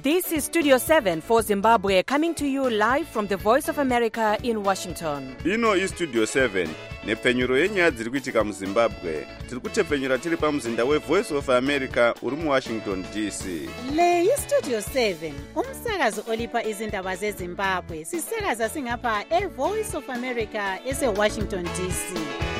This is Studio 7 for Zimbabwe, coming to you live from the Voice of America in Washington. Ino iStudio 7 nepfenyuro yenyaya dziri kuitika muZimbabwe. Tiri kutepfenyura tiri pamuzinda weVoice of America uri muWashington DC. Le iStudio 7 umsakazo olipa izindaba zeZimbabwe. Sisakaza singapha eVoice of America eseWashington DC.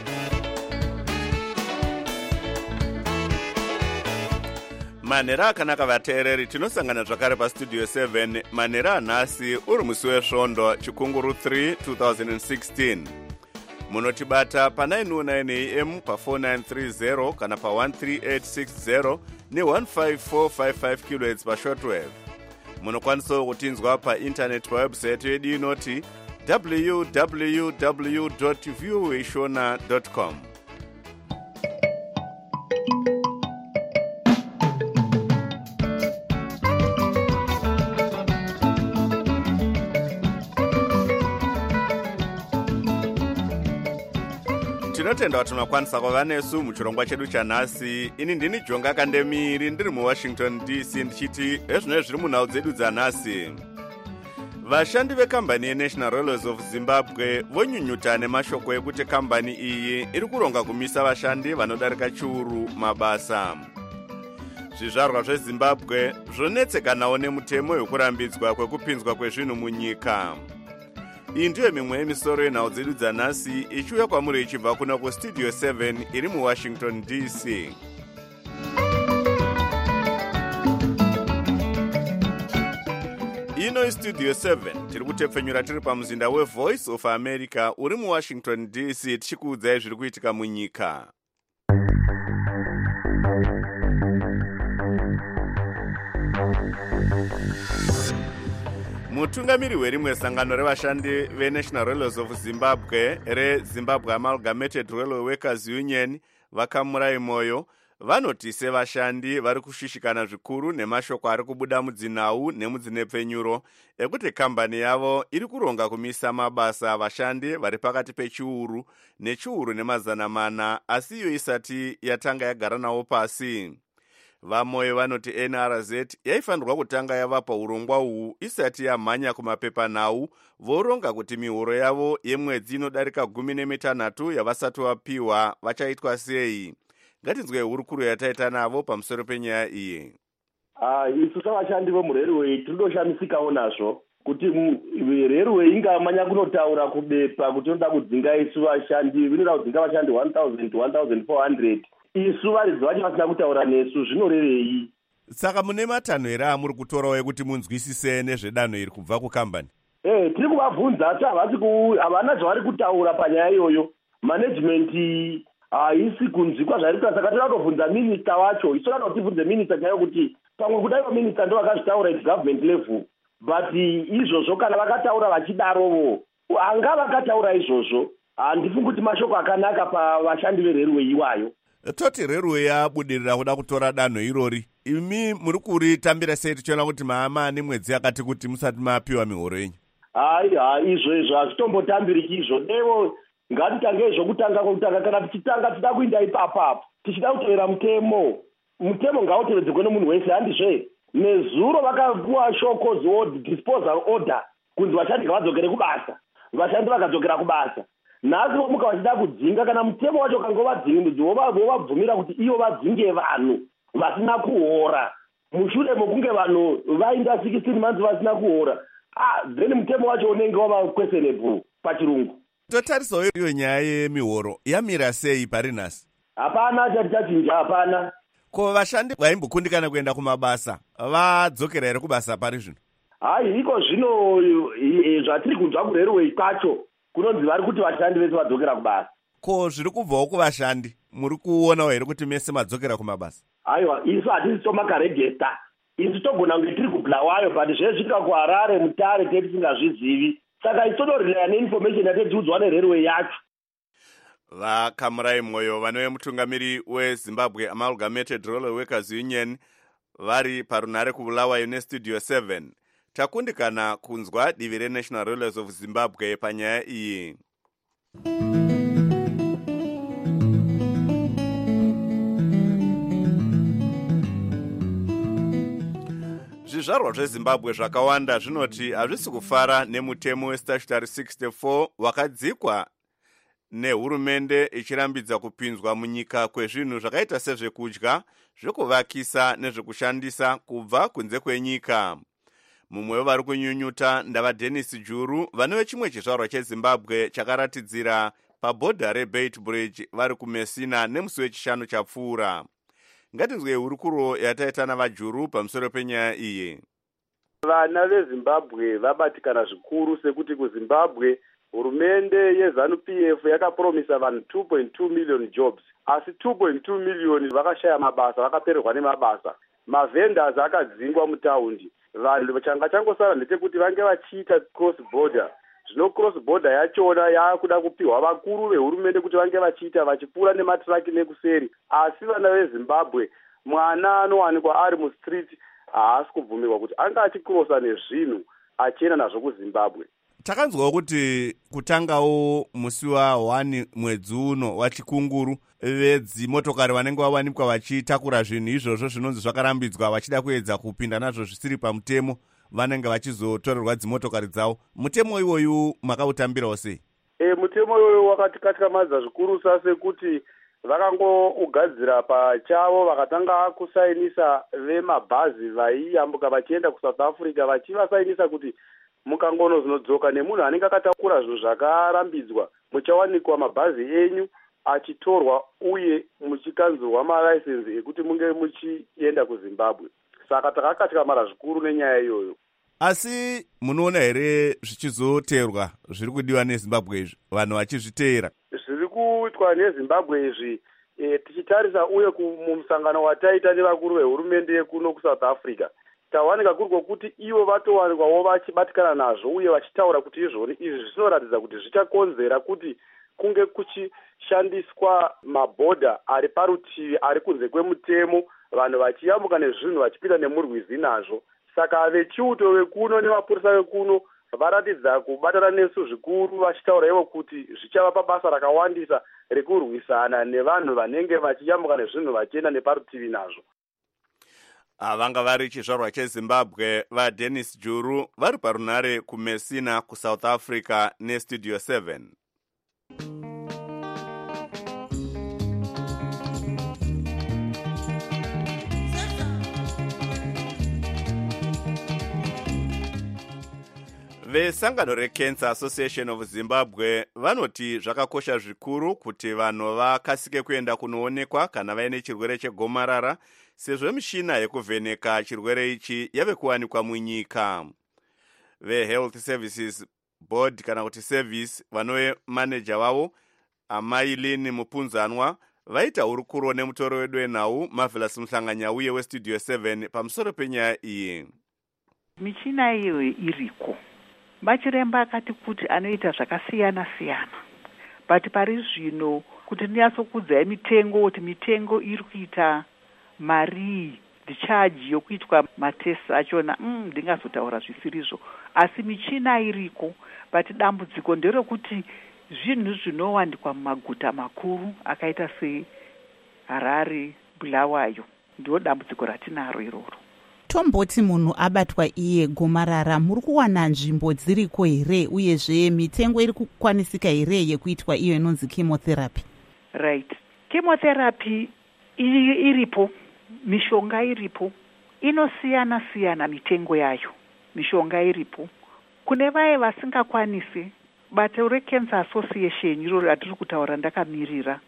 Manhero akanaka vateereri, tinosangana zvakare paStudio 7 manhero anhasi uri musi wesvondo chikunguru 3 2016. Munotibata pa 909 AM pa 4930 kana pa 13860 ne 15455 kHz pa shortwave. Munokwanisa kutinzwa pa internet pa website yedu inoti www.voashona.com. Tinotenda kuti munokwanisa kuva nesu muchirongwa chedu chanhasi. Ini ndini Jonga Kandemiri ndiri muWashington DC ndichiti ezvino zviri munhau dzedu dzanhasi. Vashandi vekambani yeNational Railways of Zimbabwe vonyunyuta nemashoko ekuti kambani iyi iri kuronga kumisa vashandi vanodarika chiuru mabasa. Zvizvarwa zveZimbabwe zvonetsekanawo nemutemo wekurambidzwa kwekupinzwa kwezvinhu munyika. Iyi ndiyo mimwe yemisoro yenhau dzedu dzanhasi ichiuya kwamuri ichibva kuna kuStudio 7 iri muWashington DC. Ino iStudio 7 tiri kutepfenyura tiri pamuzinda weVoice of America uri muWashington DC tichikuudzai zviri kuitika munyika. Mutungamiri werimwe sangano revashandi veNational Railways of Zimbabwe reZimbabwe Amalgamated Railway Workers Union Vakamurai Moyo vanoti sevashandi vari kushishikana zvikuru nemashoko ari kubuda mudzinhau nemudzinepfenyuro ekuti kambani yavo iri kuronga kumisa mabasa vashandi vari pakati pechiuru nechiuru nemazana mana asi iyo isati yatanga yagara navo pasi. Vamoyo vanoti NRZ yaifanirwa kutanga yavapa urongwa uhu isati yamhanya kumapepanhau voronga kuti mihoro yavo yemwedzi inodarika 16 yavasati vapiwa vachaitwa sei. Ngatinzwe hurukuro yataita navo pamusoro penyaya iyi. Isu savashandi vemurerwei tinoshamisikawo nazvo kuti rerwei ingamanya kunotaura kubepa kuti inoda kudzinga isu vashandi, vinoda kudzinga vashandi 1400 isu varidzi vacho vasina kutaura nesu, zvinorevei? Saka mune matanho here amuri kutorawo ekuti munzwisise nezvedanho iri kubva kukambani? Tiri kuvabvunza asi havana zvavari kutaura panyaya iyoyo. Management haisi kunzwikwa zvairi kuita, saka toda kutovhunza minista wacho. Isu toda kutibvunze minista chayo kuti pamwe kudaiwa minista ndo vakazvitaura at government level, but izvozvo kana vakataura vachidarovo hanga vakataura izvozvo, handifungi kuti mashoko akanaka pavashandi vererwei iwayo. Toti rerwei yabudirira kuda kutora danho irori, imi muri kuritambira sei tichiona kuti maamani mwedzi yakati kuti musati mapiwa mihoro yenyu? Izvo hazvitombotambiriki izvo. Devo ngatitange zvokutanga kwokutanga, kana tichitanga tida kuinda ipapapo tichida kutevera mutemo ngautevedzerwe nemunhu wese, handizve? Nezuro vakapuwa shoko disposal order kunzi vashandi ngavadzokere kubasa, vashandi vakadzokera kubasa. Nhasi vomuka vachida kudzinga, kana mutemo wacho kangovadzingi vovabvumira kuti ivo vadzinge vanhu vasina kuhora mushure mokunge vanhu vainda 16 months vasina kuhora. Then mutemo wacho unenge wava questionable pachirungu. Totarisawo iyo nyaya yemihoro yamira sei pari nhasi? Hapana chatachinja, hapana. Ko vashandi vaimbokundikana kuenda kumabasa vadzokera here kubasa pari zvino? Iko zvino zvatiri kunzwa kurerwei kwacho kunonzi vari kuti vashandi vese vadzokera kubasa. Ko zviri kubvawo kuvashandi muri kuonawo here kuti mese madzokera kumabasa? Aiwa, isu hatisi tomakaregesta, isu togona kunge tiri kubulawayo, but zvezvika kuHarare Mutare tisingazvizivi, saka isu tonorelaya neinformation yatetiudzwa nererwei yacho. Vakamurai Moyo vanove mutungamiri weZimbabwe Amalgamated Railway Workers Union vari parunhare kubulawayo neStudio 7. Takundikana kunzwa divi reNational Railways of Zimbabwe panyaya iyi. zvizvarwa zvezimbabwe zvakawanda zvinoti hazvisi kufara nemutemo westatutory 64 wakadzikwa nehurumende ichirambidza kupinzwa munyika kwezvinhu zvakaita sezvekudya, zvekuvakisa nezvekushandisa kubva kunze kwenyika. Mumwe wevari kunyunyuta ndava Dennis Juru, vane vechimwe chizvarwa chezimbabwe chakaratidzira pabhodha reBeit Bridge vari kuMessina nemusi wechishanu chapfuura. Ngatinzwe hurukuro yataita navaJuru pamusoro penyaya iyi. Vana veZimbabwe vabatikana zvikuru sekuti kuZimbabwe hurumende yeZANU-PF yakapromisa vanhu 2.2 million jobs, asi 2.2 million vakashaya mabasa, vakapererwa nemabasa. Mavendors akadzingwa mutaundi. Vanhu changa changosara ndechekuti vange vachiita cross border. Zvino cross border yachona yakuda kupiwa vakuru vehurumende kuti vange vachiita vachipfuura nematraki nekuseri. Asi vana veZimbabwe, mwana anowanikwa ari mustreet haasi kubvumirwa kuti anga achikrosa nezvinhu achienda nazvo kuZimbabwe. Takanzwawo kuti kutangawo musi wa1 mwedzi uno wachikunguru vedzimotokari vanenge vawanikwa vachitakura zvinhu izvozvo zvinonzi zvakarambidzwa vachida kuedza kupinda nazvo zvisiri pamutemo vanenge vachizotorerwa dzimotokari dzavo. Mutemo iwoyu makautambirawo sei? Mutemo iwoyu wakatikatyamadza zvikuru sekuti vakangougadzira pachavo vakatanga kusainisa vemabhazi vaiyambuka vachienda kuSouth Africa vachivasainisa kuti mukangono zvinodzoka nemunhu anenge akatakura zvinhu zvakarambidzwa muchawanikwa mabhazi enyu achitorwa uye muchikanzurwa malaisensi ekuti munge muchienda kuZimbabwe. Saka takakatyamara zvikuru nenyaya iyoyo. Asi munoona here zvichizoteerwa zviri kudiwa neZimbabwe izvi, vanhu vachizviteera? Zviri kuitwa neZimbabwe izvi tichitarisa uye mumusangano wataita nevakuru vehurumende yekuno kuSouth Africa, tawanika kuri kwokuti ivo vatowanikwawo vachibatikana nazvo uye vachitaura kuti izvoni izvi zvinoratidza kuti zvichakonzera kuti kunge kuchishandiswa mabhodha ari parutivi ari kunze kwemutemo, vanhu vachiyambuka nezvinhu vachipinda nemurwizi nazvo. Saka vechiuto vekuno nemapurisa vekuno varatidza kubatana nesu zvikuru vachitaura ivo kuti zvichavapa basa rakawandisa rekurwisana nevanhu vanenge vachiyambuka nezvinhu vachienda neparutivi nazvo. Vanga vari chizvarwa cheZimbabwe vaDennis Juru vari parunare kuMessina kuSouth Africa neStudio 7. Vesangano reCancer Association of Zimbabwe vanoti zvakakosha zvikuru kuti vanhu vakasike kuenda kunoonekwa kana vaine chirwere chegomarara, sezvo mishina yekuvheneka chirwere ichi yave kuwanikwa munyika. VeHealth Services Board kana kuti service vanove manager wavo Amai Lynn Mupunzanwa vaita hurukuro nemutoro wedu wenhau Marvelous Muhlanganya uye weStudio 7 pamusoro penyaya iyi. Michina iyo iriko. Machiremba akati kuti anoita zvakasiyana siyana. But pari zvino kuti ndinyatsokudza mitengo kuti mitengo iri kuita mari discharge yokuitwa matest achona ndingazotaura zvisirizvo, asi michina iriko. But dambudziko nderekuti zvinhu zvinowanikwa mumaguta makuru akaita seHarare, Bulawayo, ndio dambudziko ratinaro iroro. Tomboti munhu abatwa iye gomarara, muri kuwana nzvimbo dziriko here uyezve mitengo iri kukwanisika here yekuitwa iyo inonzi chemotherapy? Right. Chemotherapy iripo, mishonga iripo, inosiyana siyana mitengo yayo. Mishonga iripo. Kune vaye vasingakwanisi, bato reCancer Association iro ratiri kutaura ndakamirira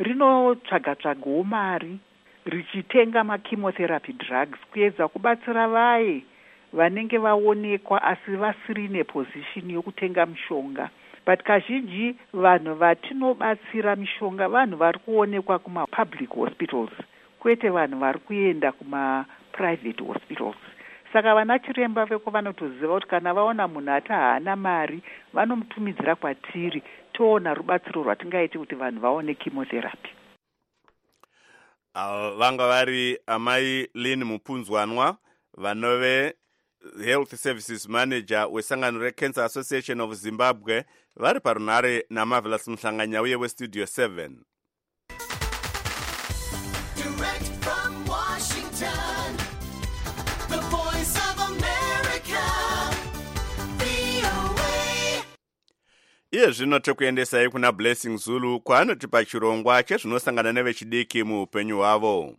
rinotsvaga mari richitenga machemotherapy drugs kuedza kubatsira vaye vanenge vaonekwa asi vasiri neposition yokutenga mishonga. But kazhinji vanhu vatinobatsira mishonga vanhu vari kuonekwa kuma-public hospitals, kwete vanhu vari kuenda kuma-private hospitals. Saka vana chiremba veko vanotoziva kuti kana vaona munhu ati haana mari vanomutumidzira kwatiri toona rubatsiro rwatingaiti kuti vanhu vaone chemotherapy. Vanga vari Amai Lynn Mupunzwanwa vanove Health Services Manager wesangano reCancer Association of Zimbabwe vari parunare naMarvelous Muhlanganya uye weStudio 7. Direct from Washington, the Voice of America. iye zvino tekuendesai kuna Blessing Zulu kwaanotipa chirongwa chezvinosangana nevechidiki muupenyu hwavo.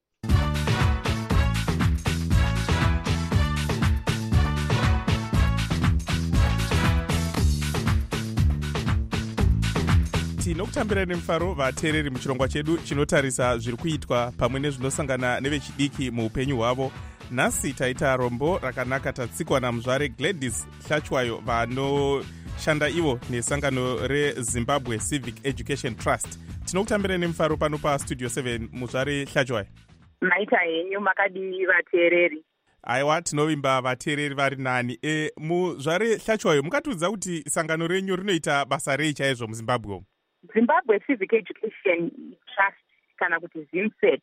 tinokutambira nemufaro vateereri muchirongwa chedu chinotarisa zviri kuitwa pamwe nezvinosangana nevechidiki muupenyu hwavo. Nhasi taita rombo rakanaka tatsikwa naMuzvare Gladys Hlachwayo vanoshanda ivo nesangano reZimbabwe Civic Education Trust. Tinokutambira nemufaro pano pastudio 7. Muzvare Hlachwayo, maita henyu makadii vateereri? Aiwa, tinovimba vateereri vari nani. Muzvare Hlachwayo, mukatiudza kuti sangano renyu rinoita basa rei chaizvo muZimbabwe? Zimbabwe Civic Education Trust kana kuti ZIMCET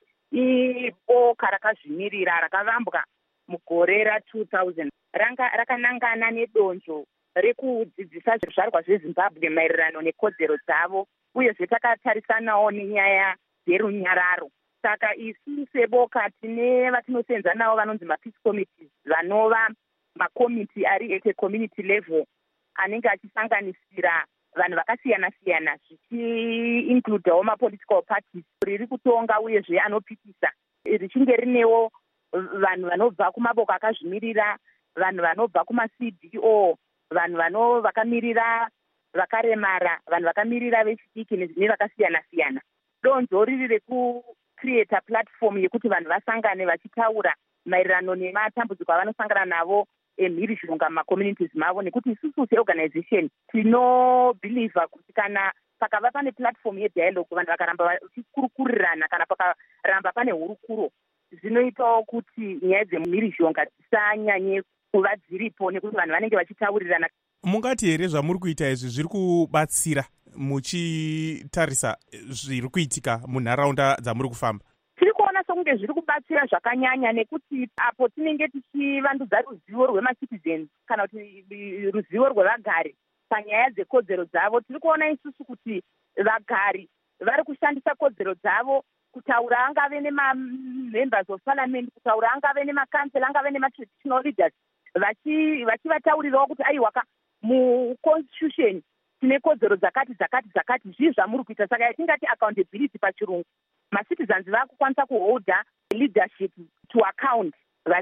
iboka rakazvimirira rakavambwa mugore ra2000 rakanangana nedonzvo rekudzidzisa zvizvarwa zveZimbabwe maererano nekodzero dzavo, uyezve takatarisanawo nenyaya dzerunyararo. Saka isu seboka tine vatinosenza navo vanonzi mapeace committees, vanova makomiti ari at a community level anenge achisanganisira vanhu vakasiyana-siyana zvichiincludawo mapolitical parties riri kutonga uyezve anopikisa, richinge rinewo vanhu vanobva kumaboka akazvimirira, vanhu vanobva kumaCDO, vanhu vakamirira vakaremara, vanhu vakamirira vechidiki nevakasiyana-siyana. Donzvo riri rekucreata platform yekuti vanhu vasangane vachitaura maererano nematambudziko avanosangana navo emhirizhonga mumakommunities mavo, nekuti isusu seorganization tinobhilivha kuti kana pakava pane platform yedialogue vanhu vakaramba vachikurukurirana kana pakaramba pane hurukuro, zvinoitawo kuti nyaya dzemhirizhonga dzisanyanye kuva dziripo nekuti vanhu vanenge vachitaurirana. Mungati here zvamuri kuita izvi zviri kubatsira muchitarisa zviri kuitika munharaunda dzamuri kufamba? Tiri kuona sokunge zviri kubatsira zvakanyanya, nekuti apo tinenge tichivandudza ruzivo rwemacitizens kana kuti ruzivo rwevagari panyaya dzekodzero dzavo. Tiri kuona isusu kuti vagari vari kushandisa kodzero dzavo kutaura, angave nemamembers of parliament, kutaura angave nemakansela, angave nematraditional leaders, vachivataurirawo kuti aiwaka muconstitution tine kodzero dzakati dzakati dzakati, zvii zvamuri kuita. Saka yatingati accountability pachirungu, macitizens vakukwanisa kuholda leadership to account,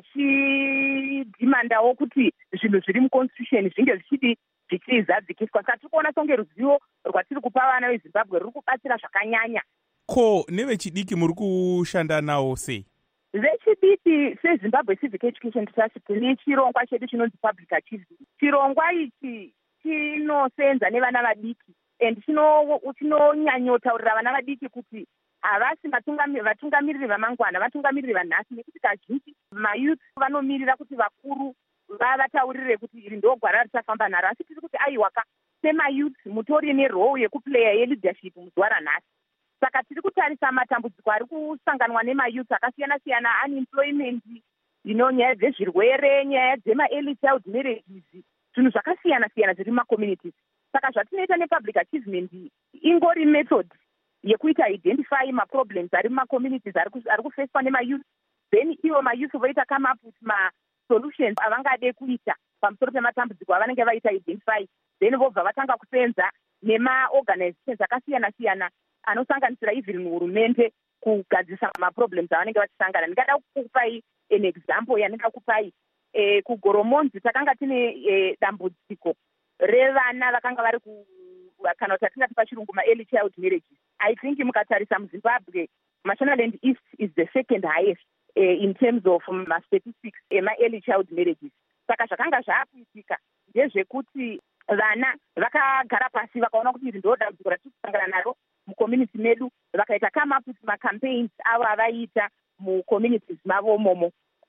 vachidhimandawo kuti zvinhu zviri muconstitution zvinge zvichizadzikiswa. Saka tiri kuona songe ruzivo rwatiri kupa vana veZimbabwe ruri kubatsira zvakanyanya. Ko nevechidiki muri kushanda nawo sei? Vechidiki seZimbabwe Civic Education Trust tine chirongwa chedu chinonzi public achievement. Chirongwa ichi chinosenza nevana vadiki and chinonyanyotaurira vana vadiki kuti havasi vatungamiriri vamangwana, vatungamiriri vanhasi, nekuti kazhinji mayouth vanomirira kuti vakuru vavataurire kuti iri ndo gwara richafamba naro, asi tiri kuti aiwaka semayouth mutori nerole yekuplaya yeleadership muzuva ranhasi. Saka tiri kutarisa matambudziko ari kusanganwa nemayouth akasiyana-siyana, unemployment, nyaya dzezvirwere, nyaya dzema-early child marriages, zvinhu zvakasiyana-siyana zviri mumakommunities. Saka zvatinoita nepublic achievement ingori method yekuita identify maproblems ari mumakommunities ari kufeswa nemayouth, then ivo mayouth voita come up with masolutions avangade kuita pamusoro pematambudziko avanenge vaita identify, then vobva vatanga kusenza nemaorganizations akasiyana-siyana anosanganisira even hurumende kugadzisa maproblems avanenge vachisangana. Ndingada kukupai an example yanenge kupai. Kugoromonzi takanga tine dambudziko revana vakanga vari kana kuti atingati pachirungu ma-early child marriages. I think mukatarisa muZimbabwe, Mashonaland East is the second highest in terms of statistics ema-early child marriages. Saka zvakanga zvaakuitika ndezvekuti vana vakagara pasi vakaona kuti iri ndo dambudziko ratiri kusangana naro mucommunity medu, vakaita come up with macampaigns avo avaita mucommunities mavo momo,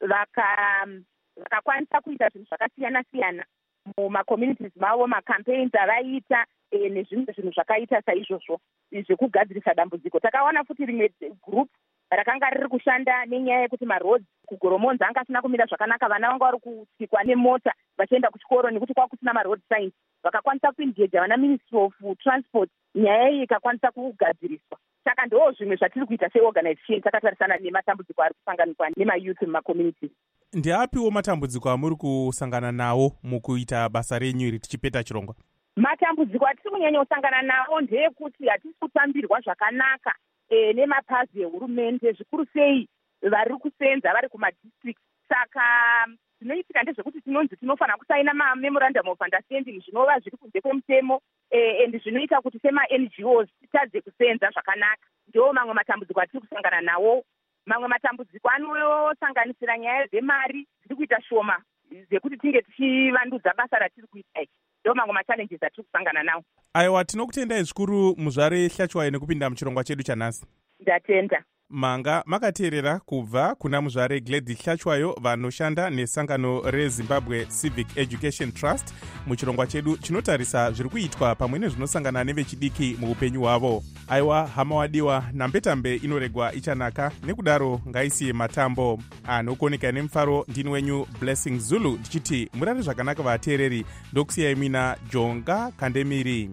vakakwanisa kuita zvinhu zvakasiyana-siyana mumakommunities mavo, macampaigns avaita nezvimwe zvinhu zvakaita saizvozvo zvekugadzirisa dambudziko. Takaona futi rimwe group rakanga riri kushanda nenyaya yekuti maroads kugoromonzi anga asina kumira zvakanaka, vana vanga vari kutsikwa nemota vachienda kuchikoro nekuti kwava kusina maroad signs. Vakakwanisa kuengage vana Ministry of Transport, nyaya iyi ikakwanisa kugadziriswa. Saka ndo zvimwe zvatiri kuita seorganization takatarisana nematambudziko ari kusanganikwa nemayouth mumakommunities. Ndiapiwo matambudziko amuri kusangana nawo mukuita basa renyu iri tichipeta chirongwa? matambudziko atiri kunyanya kusangana nawo ndeyekuti hatisi kutambirwa zvakanaka nemapazi ehurumende, zvikuru sei vari kusenza vari kumadistrict. Saka zvinoitika ndezvekuti tinonzi tinofanira kusaina mamemorandum of understanding zvinova zviri kunze kwemutemo and zvinoita kuti sema-NGOs titadze kusenza zvakanaka. Ndiwo mamwe matambudziko atiri kusangana nawo. Mamwe matambudziko anosanganisira nyaya dzemari dziri kuita shoma dzekuti tinge tichivandudza basa ratiri kuita. Ndiwo mamwe machallenges atiri kusangana nawo. Aiwa, tinokutendai zvikuru muzvare Hlachwayo nekupinda muchirongwa chedu chanhasi. Ndatenda. Manga makateerera kubva kuna muzvare Gladys Hlachwayo vanoshanda nesangano reZimbabwe Civic Education Trust muchirongwa chedu chinotarisa zviri kuitwa pamwe nezvinosangana nevechidiki muupenyu hwavo. Aiwa, hama wadiwa, nambetambe inoregwa ichanaka, nekudaro ngaisiye matambo. Anokuoneka nemufaro ndini wenyu Blessing Zulu ndichiti murare zvakanaka vateereri, ndokusiyai mina Jonga Kandemiri.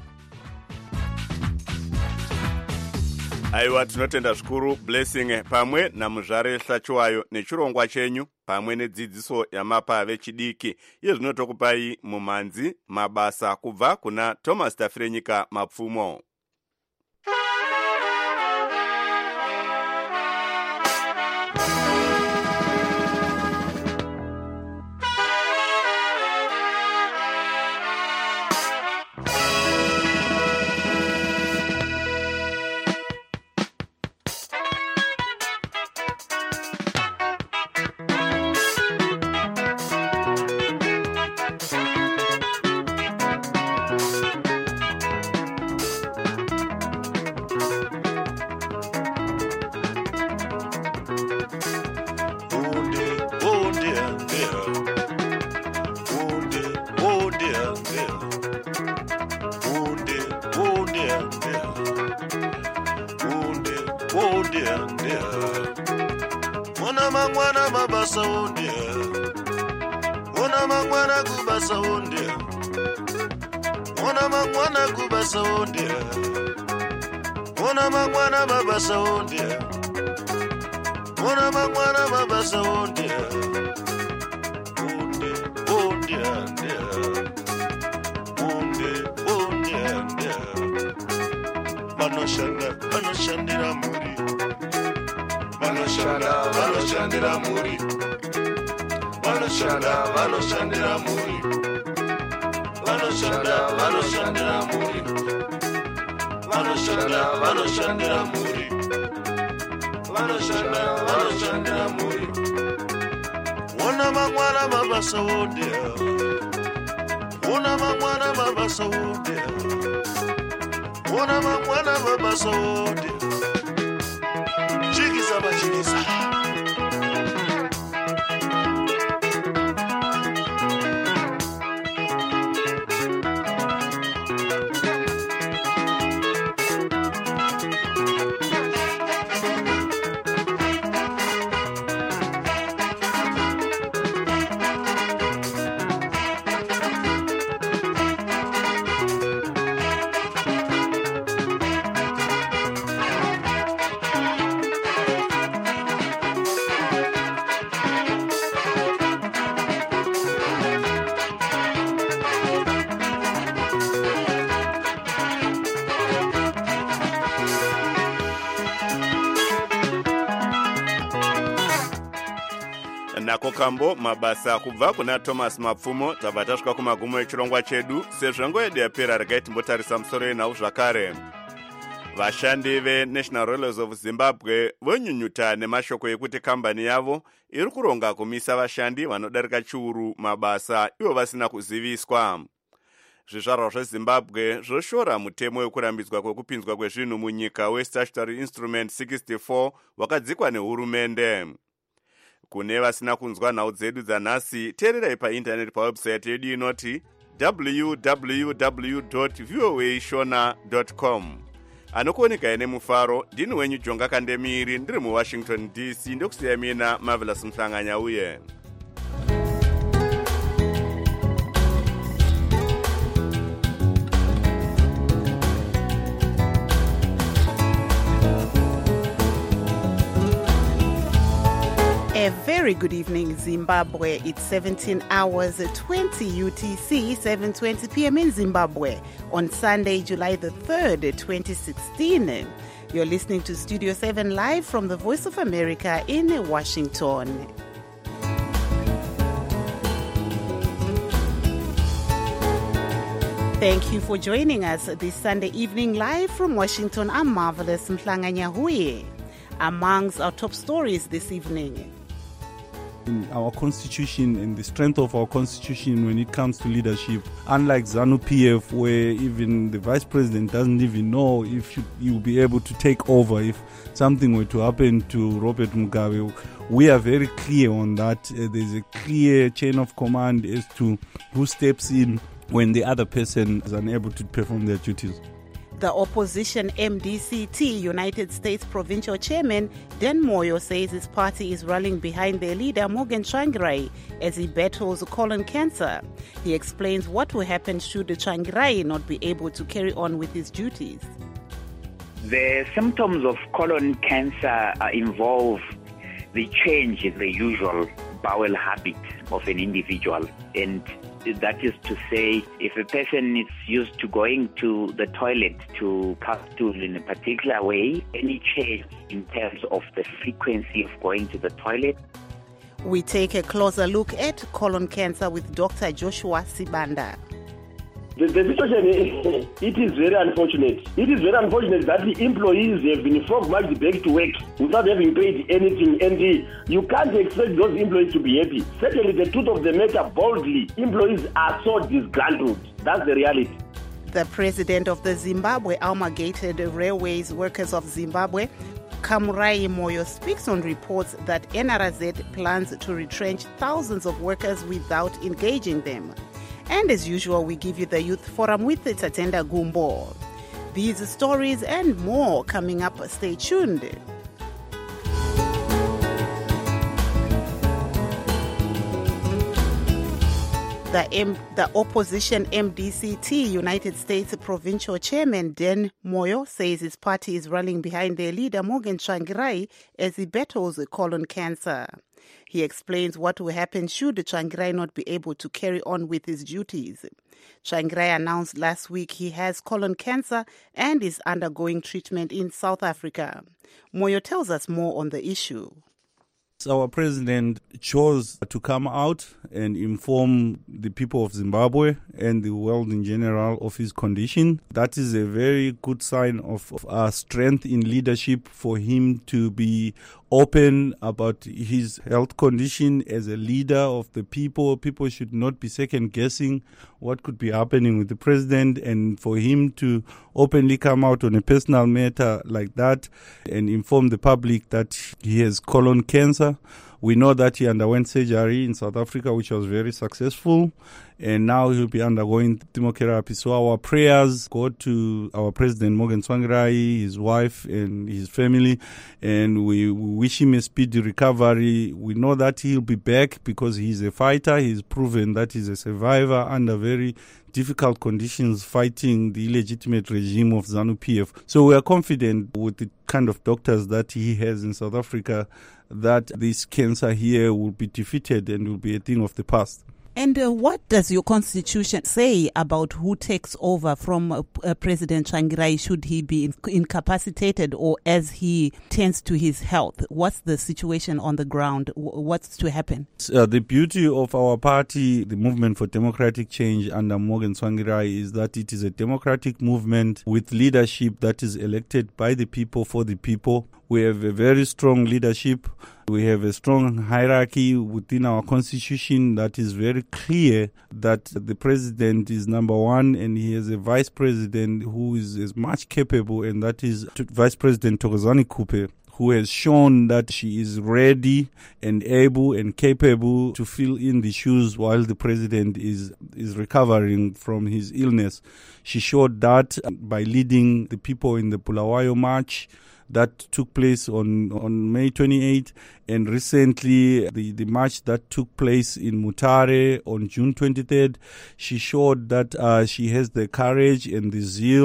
Aiwa, tinotenda zvikuru Blessing pamwe namuzvare Hlachwayo nechirongwa chenyu pamwe nedzidziso yamapa vechidiki. Iye zvinotokupai mumhanzi mabasa kubva kuna Thomas Tafrenyika Mapfumo. Ona mangwana mabasa onde, ona mangwana kubasa onde, ona mangwana kubasa onde, ona mangwana mabasa onde, ona mangwana mabasa onde, onde onde onde onde onde, vanoshandira muri. Vanoshandira muri, vanoshandira muri, vanoshandira muri, vanoshandira muri, vanoshandira muri. Ona mangwana mabasa onde, ona mangwana mabasa onde, ona mangwana mabasa onde. Chigisa bachigisa. Nako kambo mabasa kubva kuna Thomas Mapfumo. Tabva tasvika kumagumo echirongwa chedu. Sezvo nguva yedu yapera, regai timbotarisa musoro yenhau zvakare. Vashandi veNational Railways of Zimbabwe vonyunyuta nemashoko ekuti kambani yavo iri kuronga kumisa vashandi vanodarika chiuru mabasa ivo vasina kuziviswa. Zvizvarwa zveZimbabwe zvoshora mutemo wekurambidzwa kwekupinzwa kwezvinhu munyika weStatutory Instrument 64 wakadzikwa nehurumende. Kune vasina kunzwa nhau dzedu dzanhasi, teererai paindaneti pawebsite yedu inoti www.voashona.com. Anokuoneka nemufaro ndini wenyu Jonga Kandemiri, ndiri muWashington DC, ndokusiyai mina Marvelous Mhlanganya uye. A very good evening, Zimbabwe. It's 17 hours 20 UTC, 7:20 p.m. in Zimbabwe on Sunday, July the 3rd, 2016. You're listening to Studio 7 live from the Voice of America in Washington. Thank you for joining us this Sunday evening live from Washington. I'm Marvelous Mhlanganyahuye. Amongst our top stories this evening, in our constitution and the strength of our constitution when it comes to leadership, unlike ZANU-PF, where even the vice president doesn't even know if you'll be able to take over if something were to happen to Robert Mugabe. We are very clear on that. There's a clear chain of command as to who steps in when the other person is unable to perform their duties. The opposition MDCT, United States Provincial Chairman Dan Moyo, says his party is rallying behind their leader Morgan Tsvangirai as he battles colon cancer. He explains what will happen should Tsvangirai not be able to carry on with his duties. The symptoms of colon cancer involve the change in the usual bowel habit of an individual, and that is to say, if a person is used to going to the toilet to pass stool in a particular way, any change in terms of the frequency of going to the toilet. We take a closer look at colon cancer with Dr. Joshua Sibanda. The situation, it is very unfortunate. It is very unfortunate that the employees have been frog-marched back to work without having paid anything, and you can't expect those employees to be happy. Certainly, the truth of the matter, boldly, employees are so disgruntled. That's the reality. The president of the Zimbabwe Amalgamated Railways Workers of Zimbabwe, Kamurai Moyo, speaks on reports that NRZ plans to retrench thousands of workers without engaging them. And as usual, we give you the Youth Forum with Tatenda Gumbo. These stories and more coming up. Stay tuned. The opposition MDCT, United States Provincial Chairman Dan Moyo, says his party is rallying behind their leader Morgan Tsvangirai as he battles colon cancer. He explains what will happen should Tsvangirai not be able to carry on with his duties. Tsvangirai announced last week he has colon cancer and is undergoing treatment in South Africa. Moyo tells us more on the issue. Our president chose to come out and inform the people of Zimbabwe and the world in general of his condition. That is a very good sign of our strength in leadership for him to be open about his health condition as a leader of the people. People should not be second guessing what could be happening with the president, and for him to openly come out on a personal matter like that and inform the public that he has colon cancer. We know that he underwent surgery in South Africa, which was very successful, and now he'll be undergoing chemotherapy. So our prayers go to our president, Morgan Tsvangirai, his wife, and his family, and we wish him a speedy recovery. We know that he'll be back because he's a fighter. He's proven that he's a survivor under very difficult conditions fighting the illegitimate regime of ZANU-PF. So we are confident with the kind of doctors that he has in South Africa that this cancer here will be defeated and will be a thing of the past. And what does your constitution say about who takes over from President Tsvangirai should he be incapacitated or as he tends to his health? What's the situation on the ground? What's to happen? The beauty of our party, the Movement for Democratic Change under Morgan Tsvangirai, is that it is a democratic movement with leadership that is elected by the people for the people. We have a very strong leadership. We have a strong hierarchy within our constitution that is very clear that the president is number one, and he has a vice president who is as much capable, and that is Vice President Thokozani Kupe, who has shown that she is ready and able and capable to fill in the shoes while the president is recovering from his illness. She showed that by leading the people in the Bulawayo March that took place on May 28, and recently the march that took place in Mutare on June 23rd. She showed that she has the courage and the zeal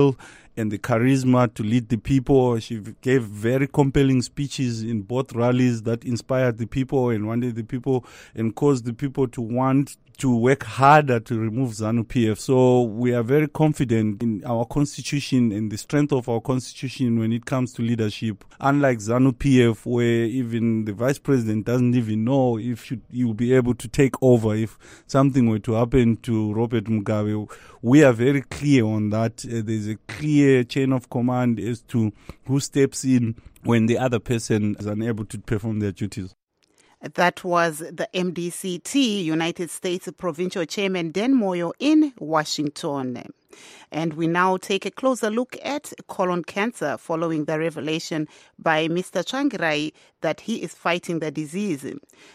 and the charisma to lead the people. She gave very compelling speeches in both rallies that inspired the people and wanted the people and caused the people to want to work harder to remove ZANU-PF. So we are very confident in our constitution and the strength of our constitution when it comes to leadership. Unlike ZANU-PF, where even the vice president doesn't even know if he will be able to take over if something were to happen to Robert Mugabe. We are very clear on that. There's a clear chain of command as to who steps in when the other person is unable to perform their duties. That was the MDCT, United States Provincial Chairman Dan Moyo in Washington. And we now take a closer look at colon cancer following the revelation by Mr. Tsvangirai that he is fighting the disease.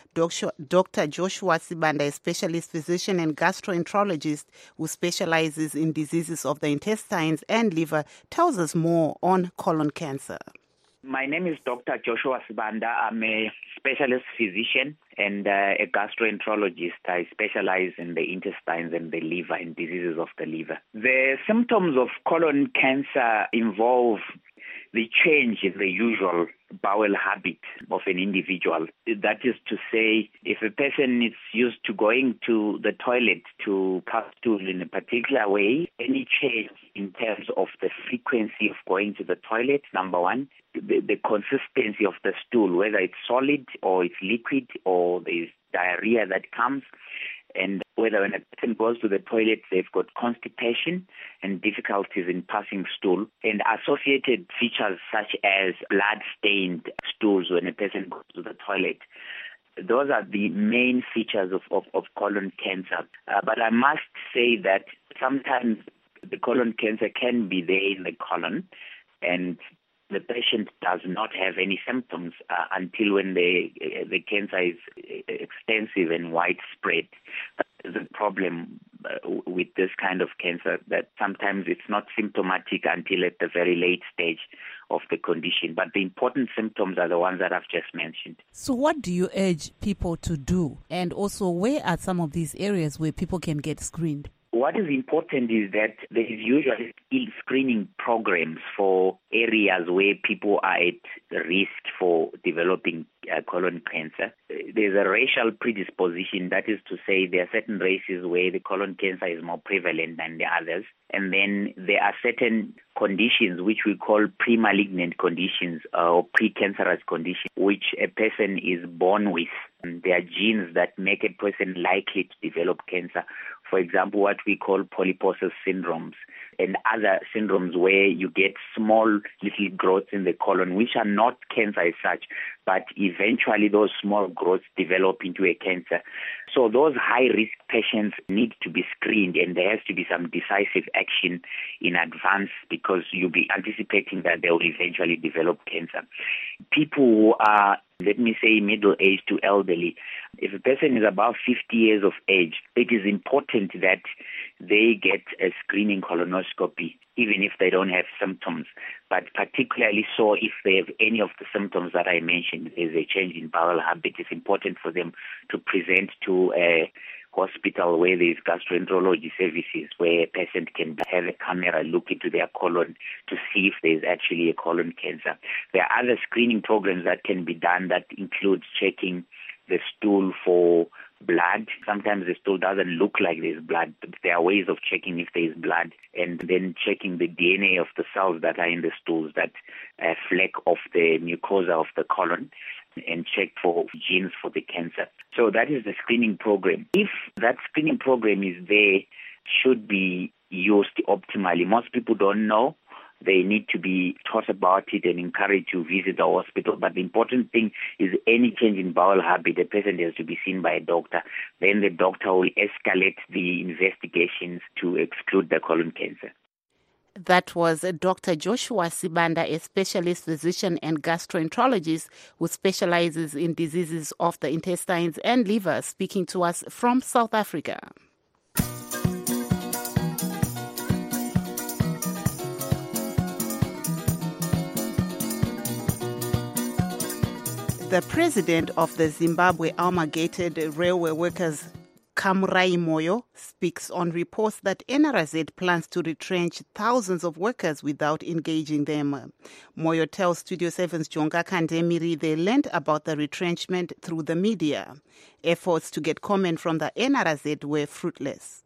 Dr. Joshua Sibanda, a specialist physician and gastroenterologist who specializes in diseases of the intestines and liver, tells us more on colon cancer. My name is Dr. Joshua Sibanda. I'm a specialist physician and a gastroenterologist. I specialize in the intestines and the liver and diseases of the liver. The symptoms of colon cancer involve the change in the usual bowel habit of an individual. That is to say, if a person is used to going to the toilet to pass stool in a particular way, any change in terms of the frequency of going to the toilet, number one, the consistency of the stool, whether it's solid or it's liquid or there's diarrhea that comes, and whether when a person goes to the toilet, they've got constipation and difficulties in passing stool, and associated features such as blood-stained stools when a person goes to the toilet. Those are the main features of colon cancer. But I must say that sometimes the colon cancer can be there in the colon, and the patient does not have any symptoms until when the cancer is extensive and widespread. There's a problem with this kind of cancer that sometimes it's not symptomatic until at the very late stage of the condition. But the important symptoms are the ones that I've just mentioned. So what do you urge people to do? And also, where are some of these areas where people can get screened? What is important is that there is usually screening programs for areas where people are at risk for developing colon cancer. There's a racial predisposition, that is to say there are certain races where the colon cancer is more prevalent than the others. And then there are certain conditions which we call pre-malignant conditions or precancerous conditions, which a person is born with. And there are genes that make a person likely to develop cancer. For example, what we call polyposis syndromes and other syndromes where you get small little growths in the colon, which are not cancer as such, but eventually those small growths develop into a cancer. So those high-risk patients need to be screened, and there has to be some decisive action in advance because you'll be anticipating that they will eventually develop cancer. People who are, let me say, middle-aged to elderly, if a person is above 50 years of age, it is important that they get a screening colonoscopy, even if they don't have symptoms. But particularly so if they have any of the symptoms that I mentioned, there's a change in bowel habit, it's important for them to present to a hospital where there is gastroenterology services, where a patient can have a camera look into their colon to see if there is actually a colon cancer. There are other screening programs that can be done that include checking the stool for blood. Sometimes the stool doesn't look like there's blood, but there are ways of checking if there is blood, and then checking the DNA of the cells that are in the stools that fleck off the mucosa of the colon, and check for genes for the cancer. So that is the screening program. If that screening program is there, should be used optimally. Most people don't know. They need to be taught about it and encouraged to visit the hospital. But the important thing is any change in bowel habit, the patient has to be seen by a doctor. Then the doctor will escalate the investigations to exclude the colon cancer. That was Dr. Joshua Sibanda, a specialist physician and gastroenterologist who specializes in diseases of the intestines and liver, speaking to us from South Africa. The president of the Zimbabwe Amalgamated Railway Workers Kamrai Moyo speaks on reports that NRZ plans to retrench thousands of workers without engaging them. Moyo tells Studio 7's Jonga Kandemiri they learned about the retrenchment through the media. Efforts to get comment from the NRZ were fruitless.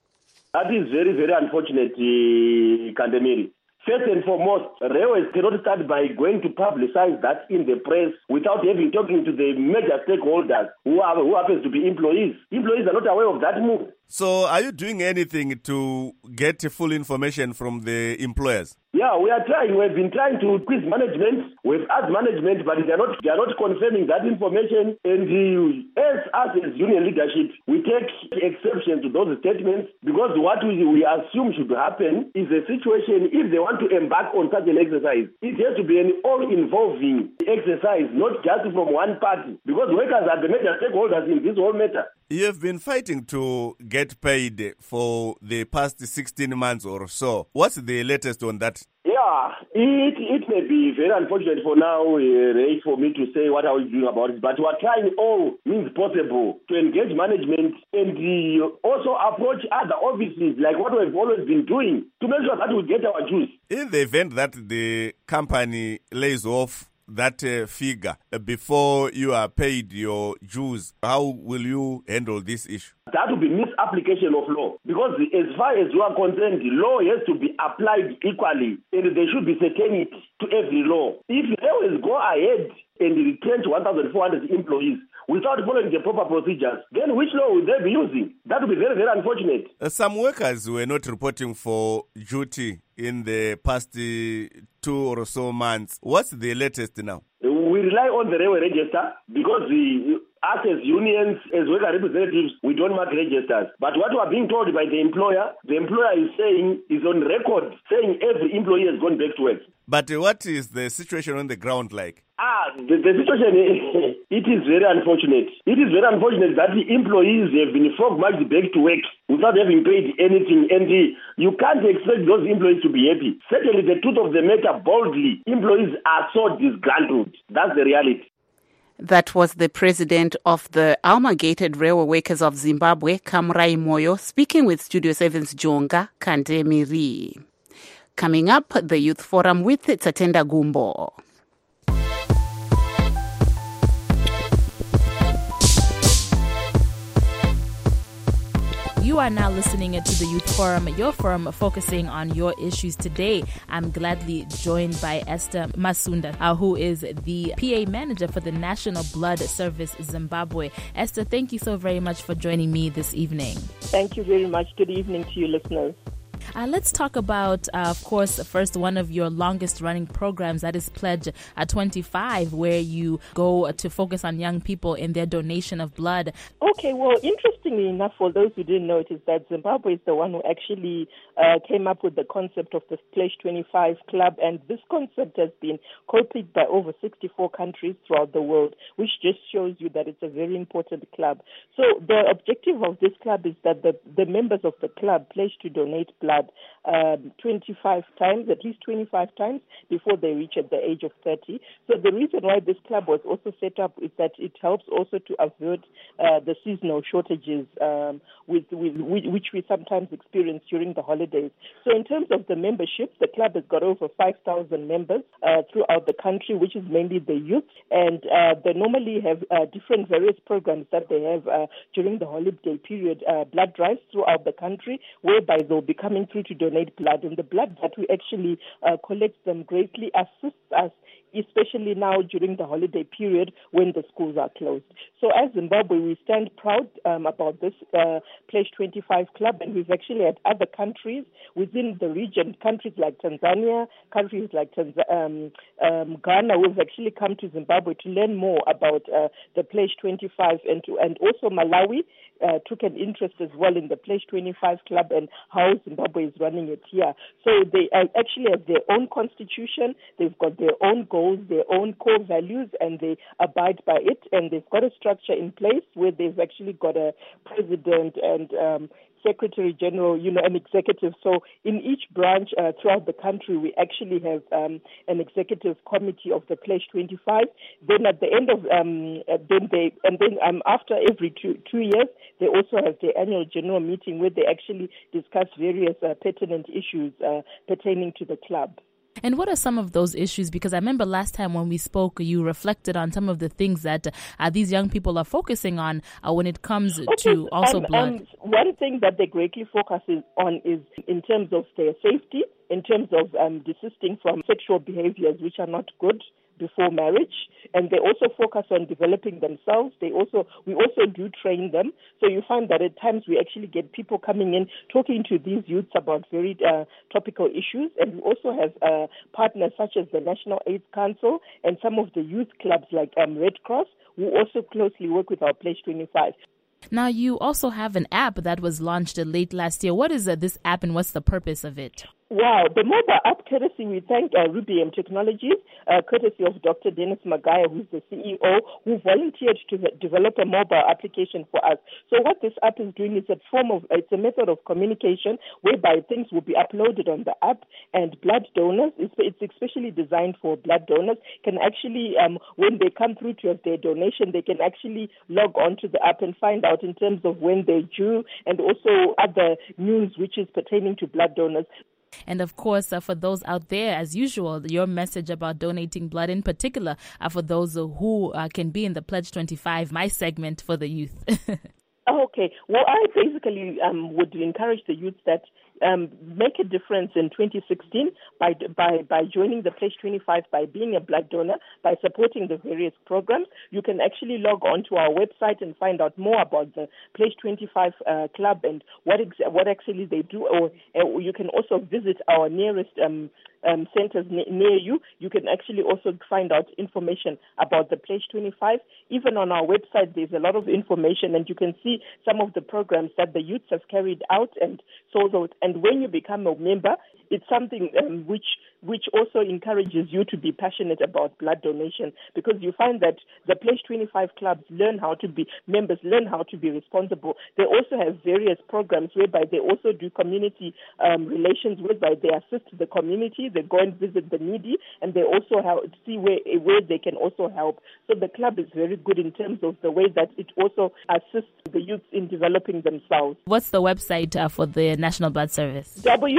That is very, very unfortunate, Kandemiri. First and foremost, railways cannot start by going to publicize that in the press without having talking to the major stakeholders who happens to be employees. Employees are not aware of that move. So are you doing anything to get full information from the employers? Yeah, we are trying. We've been trying to quiz management. We've asked management, but they are not confirming that information. And as union leadership, we take exception to those statements because what we assume should happen is a situation, if they want to embark on such an exercise, it has to be an all-involving exercise, not just from one party, because workers are the major stakeholders in this whole matter. You have been fighting to get paid for the past 16 months or so. What's the latest on that? Yeah, it may be very unfortunate for now, Ray, for me to say what I was doing about it, but we're trying all means possible to engage management and also approach other offices like what we've always been doing to make sure that we get our dues. In the event that the company lays off that figure before you are paid your dues, how will you handle this issue? That will be misapplication of law because as far as you are concerned, the law has to be applied equally and there should be certainty to every law. If they always go ahead and retrench 1,400 employees without following the proper procedures, then which law will they be using? That will be very, very unfortunate. Some workers were not reporting for duty in the past 2 or so months. What's the latest now? We rely on the railway register because us as unions, as worker representatives, we don't mark registers. But what we are being told by the employer is on record saying every employee has gone back to work. But what is the situation on the ground like? The situation, it is very unfortunate. It is very unfortunate that the employees have been frog-marched back to work without having paid anything. And you can't expect those employees to be happy. Certainly, the truth of the matter, boldly, employees are so disgruntled. That's the reality. That was the president of the Amalgamated Railway Workers of Zimbabwe, Kamrai Moyo, speaking with Studio 7's Jonga Kandemiri. Coming up, the Youth Forum with Tatenda Gumbo. You are now listening to the Youth Forum, your forum focusing on your issues today. I'm gladly joined by Esther Masunda, who is the PA manager for the National Blood Service Zimbabwe. Esther, thank you so very much for joining me this evening. Thank you very much. Good evening to you, listeners. Let's talk about, of course, first one of your longest running programs, that is Pledge 25, where you go to focus on young people in their donation of blood. Okay, well, interestingly enough, for those who didn't know, it is that Zimbabwe is the one who actually came up with the concept of the Pledge 25 Club, and this concept has been copied by over 64 countries throughout the world, which just shows you that it's a very important club. So the objective of this club is that the members of the club pledge to donate blood 25 times, at least 25 times, before they reach at the age of 30. So the reason why this club was also set up is that it helps also to avert the seasonal shortages which we sometimes experience during the holidays. So in terms of the membership, the club has got over 5,000 members throughout the country, which is mainly the youth, and they normally have different various programs that they have during the holiday period, blood drives throughout the country, whereby they'll be coming through to donate blood, and the blood that we actually collect them greatly assists us, especially now during the holiday period when the schools are closed. So as Zimbabwe, we stand proud about this Pledge 25 Club, and we've actually had other countries within the region, countries like Tanzania, countries like Ghana, who've actually come to Zimbabwe to learn more about the Pledge 25, and also Malawi took an interest as well in the Pledge 25 Club and how Zimbabwe is running it here. So they actually have their own constitution, they've got their own goals, their own core values, and they abide by it, and they've got a structure in place where they've actually got a president and secretary general, an executive. So in each branch throughout the country, we actually have an executive committee of the Pledge 25. Then at the end of after every two years, they also have their annual general meeting where they actually discuss various pertinent issues pertaining to the club. And what are some of those issues? Because I remember last time when we spoke, you reflected on some of the things that these young people are focusing on when it comes to also blood. One thing that they greatly focus on is in terms of their safety, in terms of desisting from sexual behaviors which are not good before marriage, and they also focus on developing themselves. We also do train them. So you find that at times we actually get people coming in talking to these youths about very topical issues, and we also have partners such as the National AIDS Council and some of the youth clubs like Red Cross, who also closely work with our Pledge 25. Now, you also have an app that was launched late last year. What is this app and what's the purpose of it? Wow, the mobile app courtesy, we thank Rubium Technologies, courtesy of Dr. Dennis Magaya, who's the CEO, who volunteered to develop a mobile application for us. So what this app is doing is it's a method of communication whereby things will be uploaded on the app, and blood donors, it's especially designed for blood donors, can actually, when they come through to have their donation, they can actually log on to the app and find out in terms of when they're due and also other news which is pertaining to blood donors. And of course, for those out there, as usual, your message about donating blood in particular for those who can be in the Pledge 25, my segment for the youth. Okay. Well, I basically would encourage the youth that make a difference in 2016 by joining the Pledge 25, by being a blood donor, by supporting the various programs. You can actually log on to our website and find out more about the Pledge 25 club and what actually they do. Or you can also visit our nearest centers near you. You can actually also find out information about the Pledge 25. Even on our website, there's a lot of information, and you can see some of the programs that the youths have carried out and so on. And when you become a member, it's something which also encourages you to be passionate about blood donation, because you find that the Pledge 25 clubs members learn how to be responsible. They also have various programs whereby they also do community relations, whereby they assist the community, they go and visit the needy, and they also see where they can also help. So the club is very good in terms of the way that it also assists the youth in developing themselves. What's the website for the National Blood Service?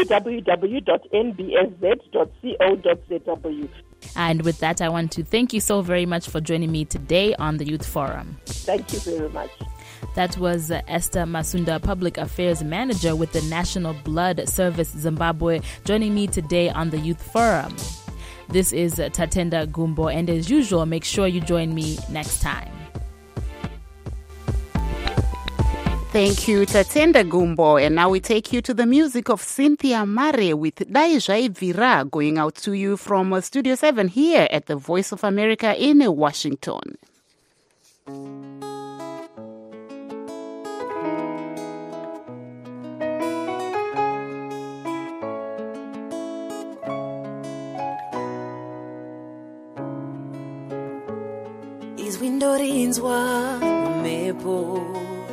www.nbsz.co.zw. And with that, I want to thank you so very much for joining me today on the Youth Forum. Thank you very much. That was Esther Masunda, Public Affairs Manager with the National Blood Service Zimbabwe, joining me today on the Youth Forum. This is Tatenda Gumbo, and as usual, make sure you join me next time. Thank you, Tatenda Gumbo. And now we take you to the music of Cynthia Mare with Dai Zvaibvira, going out to you from Studio 7 here at the Voice of America in Washington. Izwindorinzwa mepo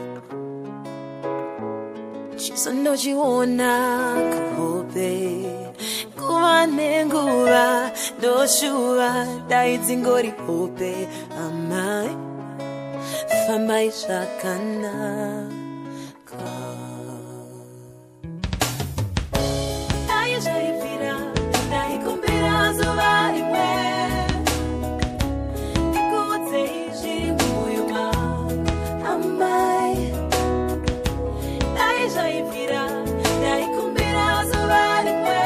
chisonochiona kuhope kuva nenguva ndoshuva dai dzingori hope amai fambai zvakanaka dai zvaibvira daikumbira zuva rimwe ndikuudzei zviri mumwoyo mangu amai dai zvaibvira daikumbira zuva rimwe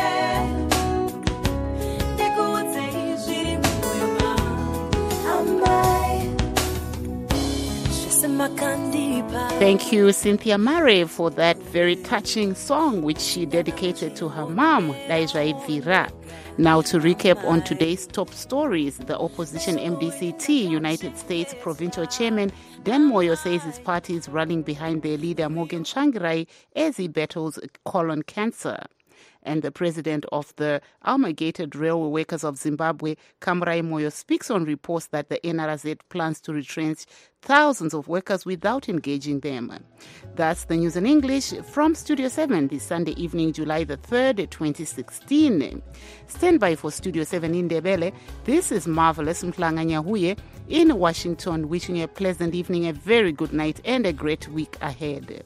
ndikuudzei zviri mumwoyo mangu amai zvese makandipa. Thank you, Cynthia Mare, for that very touching song which she dedicated to her mom, Dai Zvaibvira. Now to recap on today's top stories, the opposition MDC-T, United States Provincial Chairman Dan Moyo says his party is running behind their leader Morgan Tsvangirai as he battles colon cancer. And the president of the Amalgamated Railway Workers of Zimbabwe, Kamrai Moyo, speaks on reports that the NRZ plans to retrench thousands of workers without engaging them. That's the news in English from Studio 7 this Sunday evening, July the 3rd, 2016. Stand by for Studio 7 in Ndebele. This is Marvelous Mhlanga Nyahuye in Washington, wishing you a pleasant evening, a very good night, and a great week ahead.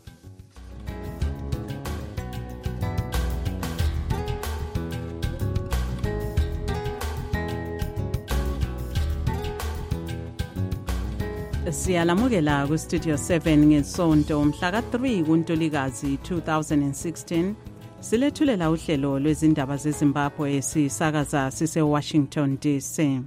Siyalamukela ku Studio 7 ngesonto mhla ka-3 kuNtulikazi 2016. Silethulela uhlelo lwezindaba zeZimbabwe sisakaza sise-Washington DC.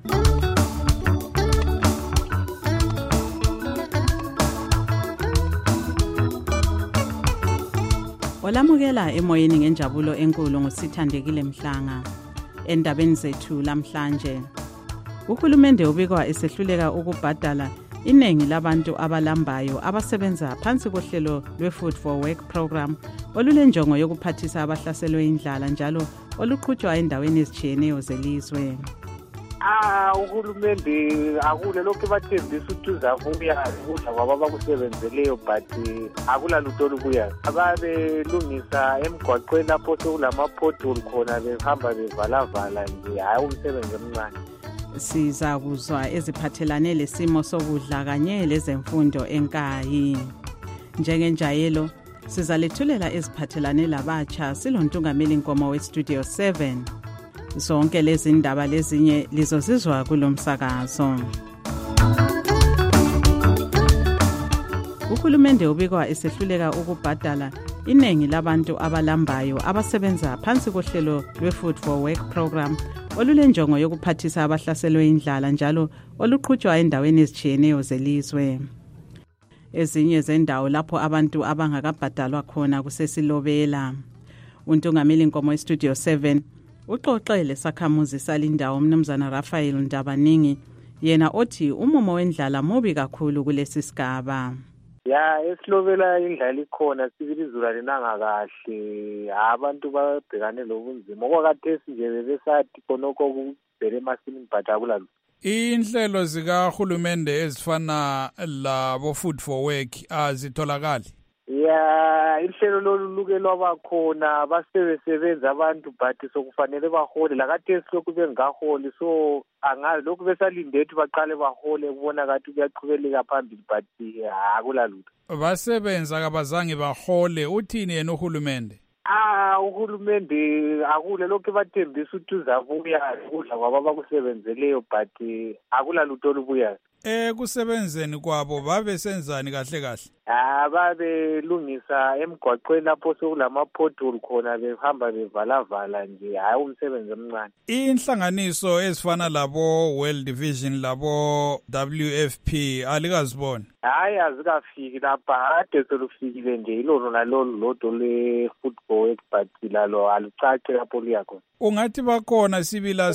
Olamukela emoyeni ngenjabulo enkulu ngusithandekile Mhlanga. Endabeni zethu lamhlanje, uhulumende ubikwa esehluleka ukubhadala iningi labantu abalambayo abasebenza phansi kohlelo lwe-Food for Work program olulenjongo yokuphathisa abahlaselwe indlala njalo oluqhutshwa endaweni ezitshiyeneyo zelizwe. Uhulumende akule lokhu bathembisa ukuthi uzavuya ukudla kwabo abakusebenzeleyo but akulalutho olubuyayo. Ababelungisa emgwaqweni lapho sokulama-pothole khona behamba bevalavala nje, hayi umsebenzi omncane. Siza kuzwa eziphathelane lesimo sokudla kanye lezemfundo enkayi. Njengenjayelo sizalethulela eziphathelane labatsha silontungameli Nkomo we-Studio 7. Zonke lezi ndaba lezinye lizozizwa kulomsakazo. Uhulumende ubikwa esehluleka ukubhadala iningi labantu abalambayo abasebenza phansi kohlelo lwe-Food for Work program olulenjongo yokuphathisa abahlaselwe indlala njalo oluqhutshwa endaweni ezitshiyeneyo zelizwe. Ezinye zendawo lapho abantu abangakabhadalwa khona kusesilobela. Untungameli Nkomo we-Studio 7 uxoxele sakhamuzi salindawo umnumzana Raphael Ndabaningi, yena othi umumo wendlala mubi kakhulu kulesi sigaba. Esilobela indlala ikhona, sibili izulu alinanga kahle, abantu babhekane lobunzima. Okwakhathesi nje bebesathi khonokho kubhele emasini but akulalo. Inhlelo zikahulumende ezifana labo Food for Work azitholakali. Inhlelo lolu luke lwabakhona, basebenza abantu but sokufanele bahole. Lakathesi lokhu bengaholi, so angazi lokhu besalinde ukuthi baqale bahole kubona kathi kuyaqhubeleka phambili but akulalutho. Basebenza kabazange bahole, uthini yena uhulumende? Uhulumende akule lokhu bathembisa ukuthi uzavuya ukudla kwabo abakusebenzeleyo but akulalutho olubuyayo. Kusebenzeni kwabo babesenzani kahle kahle? Babelungisa emgwaqweni lapho sokulama-pothole khona behamba bevalavala nje, hayi umsebenzi omncane. Inhlanganiso ezifana labo World Vision labo WFP alikazibona? Hayi azikafiki lapha, ade solufikile nje ilolo nalolu lodwa le-Food for Work but lalo alucace lapho luyakhona. Ungathi bakhona sibila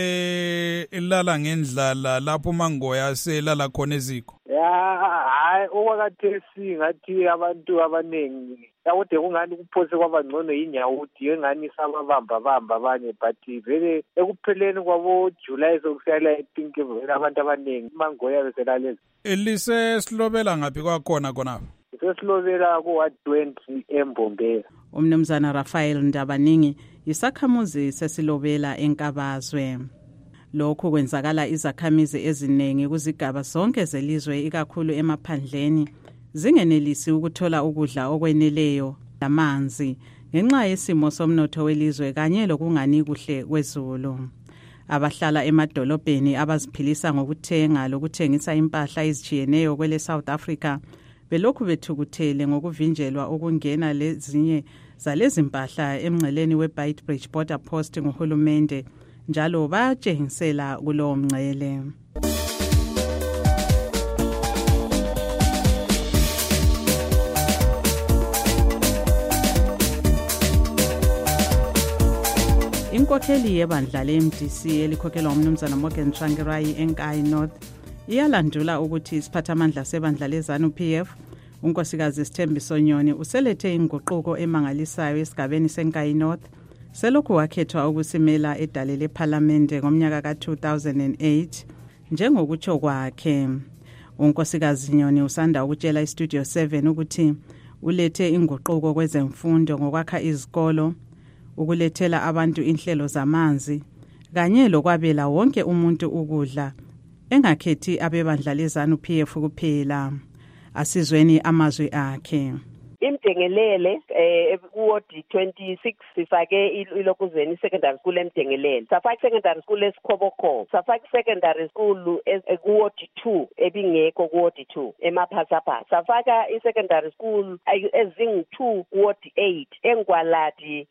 sebelala ngendlala lapho uMangoya selala khona eziko? Hayi okwakhathesi ngathi abantu abaningi kodwa kungani kuphose kwabangcono yinyawuthi engani sababamba abanye but vele ekupheleni kwabo July sokusiyala epinki vele abantu abaningi uMangoya beselalezi. Lisesilobela ngaphi kwakhona khonapho? Sesilobela ku-120 eMbombela. Umnumzana Raphael Ndabaningi yisakhamuzi sesilobela enkabazwe. Lokhu kwenzakala izakhamizi eziningi kuzigaba zonke zelizwe ikakhulu emaphandleni zingenelisi ukuthola ukudla okweneleyo namanzi ngenxa yesimo somnotho welizwe kanye lokungani kuhle kwezulu. Abahlala emadolobheni abaziphilisa ngokuthenga lokuthengisa impahla ezitshiyeneyo kwele South Africa belokhu bethukuthele ngokuvinjelwa ukungena lezinye zalezi mpahla emngceleni we-Beitbridge Border Post nguhulumende njalo bayatshengisela kulowo mngcele. Inkokheli yebandla le-MDC elikhokhelwa umnumzana Morgan Tsvangirai eNkayi North iyalandula ukuthi isiphathamandla sebandla le-ZANU-PF unkosikazi Sithembiso Nyoni uselethe inguquko emangalisayo esigabeni seNkayi North selokhu wakhethwa ukusimela edale lephalamende ngomnyaka ka-2008 njengokutsho kwakhe. uNkosikazi Nyoni usanda ukutshela iStudio 7 ukuthi ulethe inguquko kwezemfundo ngokwakha izikolo, ukulethela abantu inhlelo zamanzi kanye lokwabela wonke umuntu ukudla engakhethi abebandla leZANU-PF kuphela. Asizweni amazwi akhe. Imdengelele kuwodi 26 sifake ilokuzweni secondary school emdengelele, safake secondary school eSikhobokhobo, safake secondary school kuwodi 2 ebingekho kuwodi 2 emaphasapha, safaka isecondary school ezingu 2 kuwodi 8 eNgwalati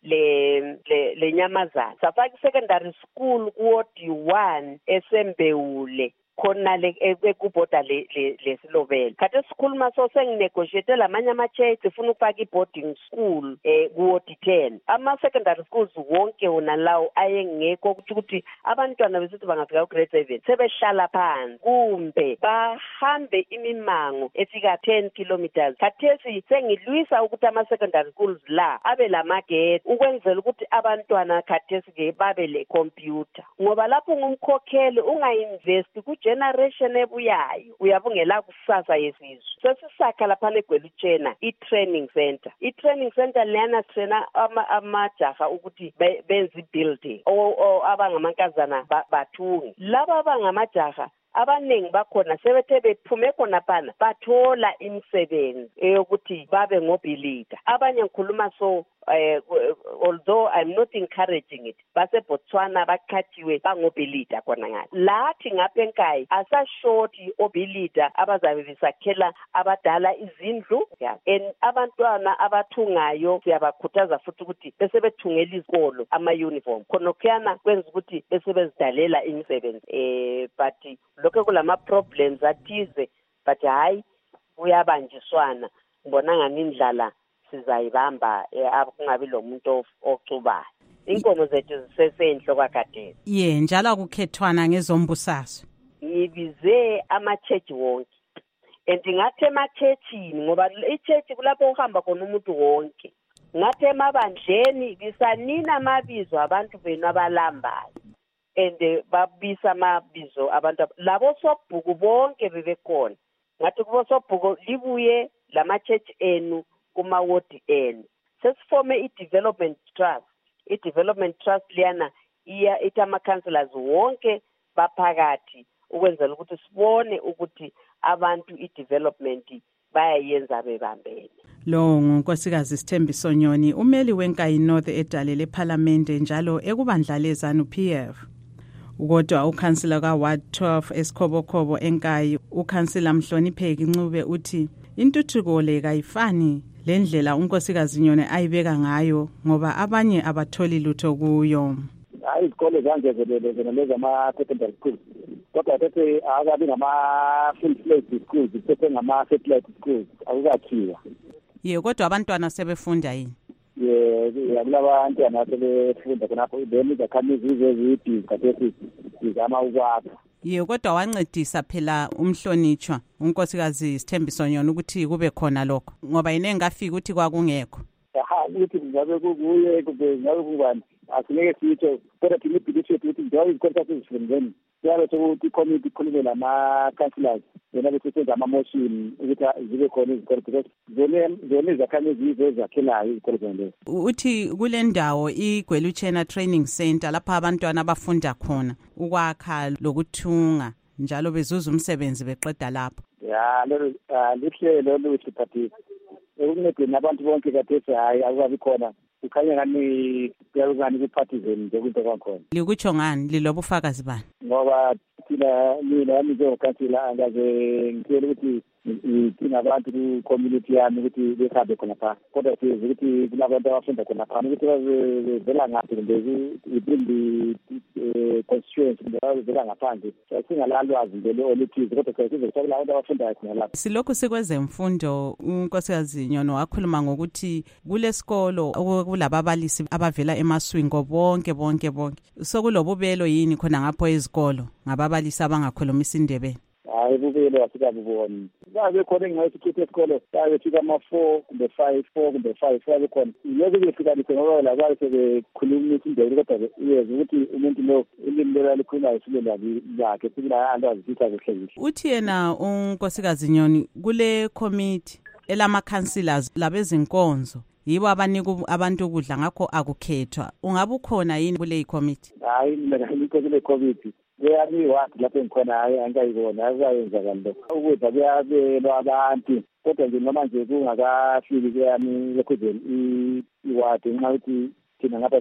le Nyamazana, safake secondary school kuwodi 1 eSembewule khona ekubhoda leSilovela. Kade sikhuluma so senginegotiate lamanye ama-church sifuna ukufaka i-boarding school kuwodi 10. Ama-secondary schools wonke wona lawo ayengekho ukuthi abantwana besithi bangafika ku-grade 7 sebehlala phansi kumbe bahambe imimango efika 10 kilometers. Khathesi sengilwisa ukuthi ama-secondary schools la abe lamagate ukwenzela ukuthi abantwana khathesi-ke babe le-computer, ngoba lapho ungumkhokheli unga-investi generation ebuyayo uyabungela kusasa yesizwe. Sesisakha lapha eGweluchena i-training center. I-training center lena sena amajaha ukuthi benze building abangamankazana bathungi. Laba abangamajaha abaningi bakhona sebethe bephume khona phana bathola imisebenzi eyokuthi babe ngobhilida. Abanye ngikhuluma so although I'm not encouraging it, baseBotswana baqhatshiwe bangobhilida khona ngale. Lathi ngapha enkayi asashoti obhilida abazabe besakhela abadala izindlu, and abantwana abathungayo siyabakhuthaza futhi ukuthi bese bethungela izikolo ama-uniform khona kuyana kwenza ukuthi bese bezidalela imisebenzi. But lokho kulama problems athize, but hayi uyabanjiswana. Ngibona ngani indlala sizayibamba kungabi lo muntu ocubayo. Inkomo zethu zisesenhlo kwakade. Njalo akukhethwana ngezombusazwe. Ngibize ama-church wonke. Ngathi ema-churchini ngoba i-church kulapho uhamba khona umuntu wonke. Ngathi emabandleni bisanina amabizo abantu benu abalambayo. Babisa amabizo abantu labo sobhuku bonke bebekhona. Ngathi kubo sobhuku libuye lama-church enu kumawodi enu. Sesifome i-development trust. I-development trust liyana ithi ama-councillors wonke baphakathi ukwenzela ukuthi sibone ukuthi abantu i-development bayayenza bebambene. Lo nguNkosikazi Sithembiso Nyoni, umeli weNkayi North edale lephalamende njalo ekubandla leZANU-PF. Kodwa ukhansila ka-Ward 12 eSikhobokhobo eNkayi, ukhansila Mhlonipheki Ncube uthi intuthuko le kayifani lendlela uNkosikazi Nyoni ayibeka ngayo ngoba abanye abatholi lutho kuyo. Izikole zangezelele ama-secondary schools, kodwa tethe akabi ngama-full-fledged schools, tethe ngama-satellite schools akukakhiwa. Kodwa abantwana sebefunda yini? Kulabantwana sebefunda khonapho, then izakhamizi izezibhizi kathesi zizama ukwakha. Kodwa wancedisa phela umhlonitshwa uNkosikazi Sithembiso Nyoni ukuthi kube khona lokho, ngoba yena engafika ukuthi kwakungekho. Ukuthi ngabe kubuye kube ngabe kubani asingeke sitsho, kodwa thina ibhilisi yethu ukuthi njengoba izikole sasezifundeni siyabe sokuthi ikhomiti ikhulume lama-councillors yena besesenza ama-motion ukuthi zibe khona izikole because zona izakhamizi yizo ezakhelayo izikole zonalezo. Uthi kule ndawo iGweluchena Training Center lapho abantwana abafunda khona ukwakha lokuthunga njalo bezuza umsebenzi beqeda lapho. Lihlelo oluhle but ekuncedeni abantu bonke kathesi hayi akukabi khona. Kukhanya ngani kuyakuzani ku-partisan nje kwinto kwakhona. Likutsho ngani? Liloba ufakazi bani? Ngoba thina mina njengokhansila angaze ngitshele ukuthi nginabantu ku-community yami ukuthi behambe khona phaa, kodwa sizi ukuthi kunabantu abafunda khona phaa ukuthi bavela ngaphi kumbe within the constituency kumbe bavela ngaphandle. Singalalwazi nje oluthize kodwa sizokuthola abantu abafundayo khona lapho. Silokhu sikwezemfundo uNkosikazi Nyoni wakhuluma ngokuthi kule sikolo kulababalisi abavela emaswingo bonke. So kulobubelo yini khona ngapho ezikolo ngababalisi abangakhulumisa indebeni? hayi bubele wasikabuboni babe khona engayisikhethe esikole babe fika ama-4 kumbe 5 kumbe 5 babe khona lezi behlukanise ngoba la babe sebekhulumisa indebe kodwa uyeza ukuthi umuntu lo ulimi lelo likhulumayo silelo lakhe sikula alazisa kuhle. Uthi yena unkosikazi Nyoni kule committee elama-councillors labezinkonzo yibo abanika abantu ukudla ngakho akukhethwa. Ungabe ukhona yini kule committee? Hayi mina ngikho kule committee. Kuyami wathi lapho ngikhona hayi angayibona akuyenza kanto. Ukudla kuyabelwa abantu kodwa nje noma nje kungakafiki kuyami lekhuzeni iwadi nxa ukuthi thina ngapha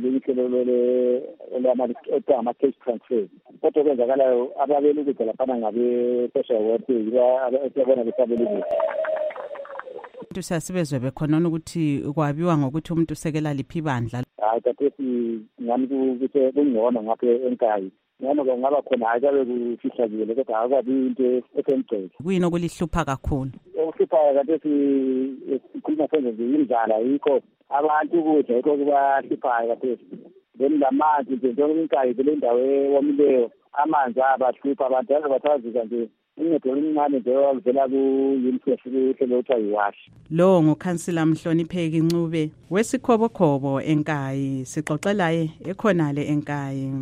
ama-cash transfer kodwa kwenzakalayo ababeli ukudla laphana ngabe-social welfare siyabona besabeli ukudla. Umuntu siyasibezwe bekhonona ukuthi kwabiwa ngokuthi umuntu usekela liphi bandla. Hayi kathethi ngani kungcono ngapha enkayi ngani kungaba khona hayi kabe kufihlakile kodwa akabi into esemgcele. Kuyini okulihlupha kakhulu? Okuhluphayo kathethi sikhuluma senze nje indlala yikho abantu ukudla yikho kubahluphayo kathethi. Then lamanzi nje njengoba inkayi kule ndawo ewomileyo amanzi abahlupha abantu abathazika nje uncedo oluncane nje oluvela ku-UNICEF kuhlelo kuthiwa yiwashi. Lo ngukhansila Mhlonipheki Ncube wesikhobokhobo enkayi sixoxelaye ekhonale enkayi.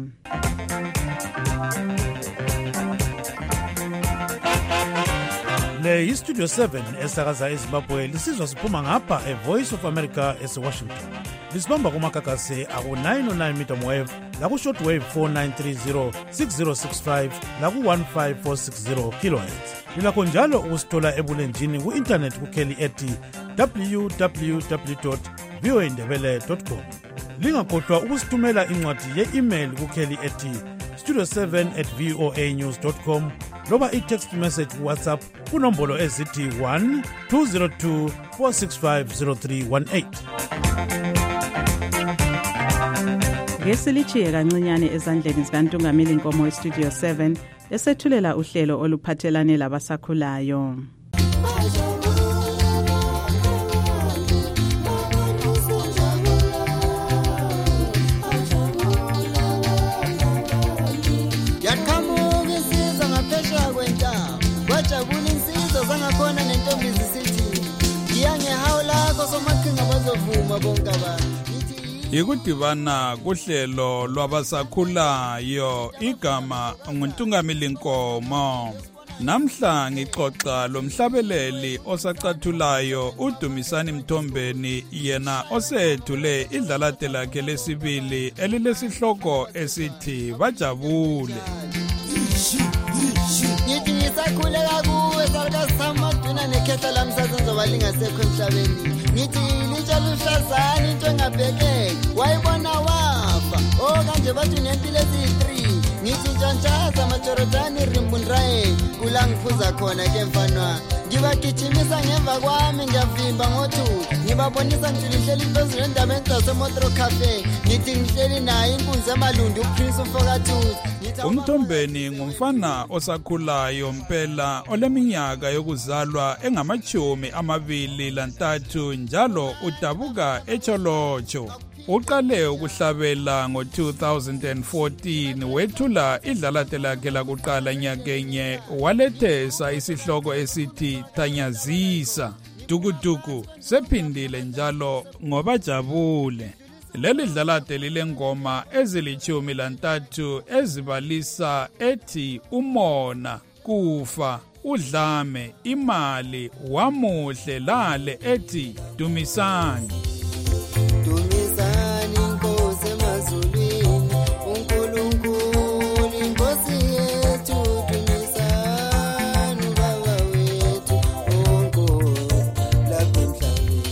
Le iStudio 7 esakaza eZimbabwe lisizwa siphuma ngapha eVoice of America eseWashington. Lisibamba kumakakase aku-909 meter wave laku-shortwave 4930 6065 laku-15460 kilohertz. Lilakho njalo ukusithola ebulenjini ku-internet kukheli ethi www.voandebele.com. Lingakhohlwa ukusithumela incwadi ye-email kukheli ethi studio7@voanews.com loba i-text message ku-WhatsApp kunombolo ezithi 1-202-465-0318. Ngesilichiye kancinyane ezandleni zikaNtungameli Nkomo weStudio 7 esethulela uhlelo oluphathelane labasakhulayo. Yaqhamuka insizwa ngaphesheya kwentaba kwajabula insizwa zangakhona nentombi zisithi ngiyangehawu lakho somaqhinga bazovuma bonke abantu. Yikudibana kuhlelo lwabasakhulayo igama nguNtungameli Nkomo. Namhla ngixoxa lomhlabeleli osacathulayo uDumisani Mthombeni yena osethule idlalate lakhe lesibili elilesihloko esithi bajabule. Ngithi ngisakhuleka kuwe sarikasamaduna nekhetha lamsazi ngizoba lingasekho emhlabeni. Ngithi litsha luhlazana into engabhekeki wayibona wafa kanje bathi nempilo eziyi-3 ngithi ntshantshaza majorodani rimbundraye kula ngiphuza khona ke mfanwa ngibagijimisa ngemva kwami ngiyavimba ngothuthu ngibabonisa ngithi ngihleli phezulu endabeni zasemotro cafe ngithi ngihleli naye inkunzi emalundi uprince ufokathuthi. uMthombeni ngumfana osakhulayo mpela oleminyaka yokuzalwa engama-23 njalo udabuka eCholocho. Uqale ukuhlabela ngo-2014 wethula idlalate lakhe lakuqala nyakenye walethesa isihloko esithi Thanyazisa. Dukuduku sephindile njalo ngoba jabule. Leli dlalate lilengoma ezili-13 ezibalisa ethi umona, kufa, udlame, imali, wamuhle lale ethi Dumisani. Dumisani Nkosi emazulwini uNkulunkulu Inkosi yethu Dumisani Baba wethu uNkosi lapha emhlabeni.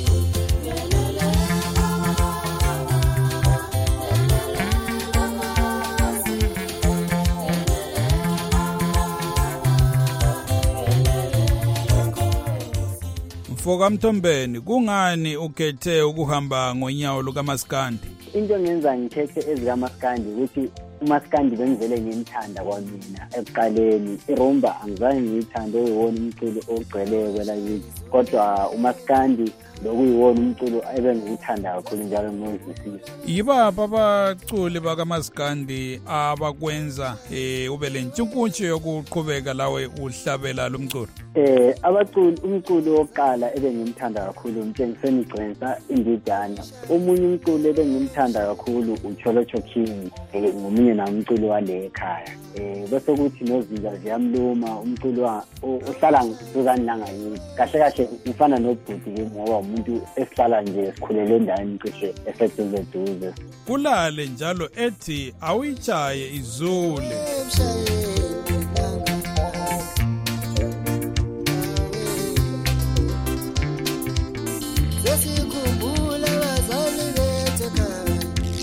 Mfoka Mthombeni, kungani ukhethe ukuhamba ngonyawo lukaMaskandi? Into engenza ngikhethe ezikaMaskandi ukuthi uMaskandi bengivele ngimthanda kwamina ekuqaleni. iRumba angizange ngiyithande, uyiwona umculo ogcweleyo kwelakithi, kodwa uMaskandi lokuyiwona umculo ebengiwuthanda kakhulu njalo ngizwisisa. Yibapha abaculi bakaMaskandi abakwenza ube lentshukuntshu yokuqhubeka lawe uhlabela lo mculo? Umculo wokuqala ebengimthanda kakhulu uMtshengiseni Gcwensa Indidana. Omunye umculo ebengimthanda kakhulu uCholocho King, ngomunye na umculo wale ekhaya. Bese kuthi nozinja ziyamluma, umculo ohlala ngisukani langayithi. Kahle kahle ufana nobhuti ke ngoba umuntu esihlala nje sikhulele endaweni cishe eseduze. Kulale njalo ethi awuyichaye izule. Sesikhumbula abazali bethu ekhaya,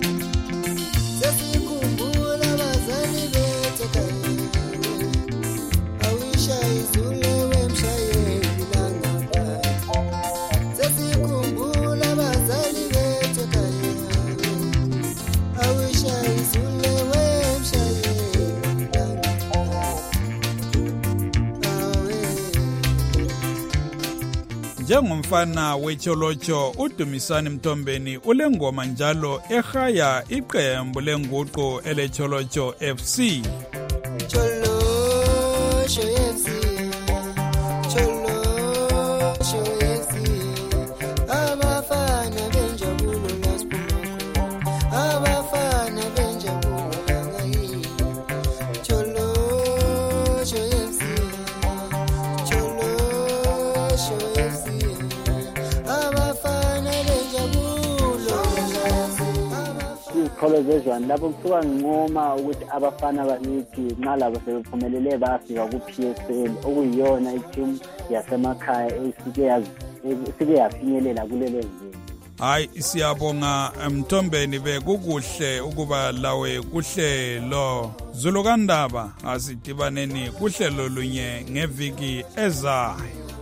sesikhumbula abazali bethu ekhaya, awuyishaye izule wemshayeli langaphaya. Sesikhumbula abazali bethu ekhaya, awuyishaye izule wemshayeli langaphaya. Njengomfana weCholocho uDumisani Mtombeni ulengoma njalo ehaya iqembu lenguqu eleCholocho FC. Cholocho FC, Cholocho FC, abafana benjabulo lasiphuma, abafana benjabulo langakini. Cholocho FC, Cholocho FC, abafana benjabulo. Izikholo zezwane lapho kusuka nginqoma ukuthi abafana bakithi nxa labo sebephumelele bafika ku-PSL okuyiyona i-team yasemakhaya esike yafinyelela kulelo zinga. Hayi siyabonga Mtombeni, bekukuhle ukuba lawe kuhlelo Zulukandaba. Asidibaneni kuhlelo lunye ngeviki ezayo.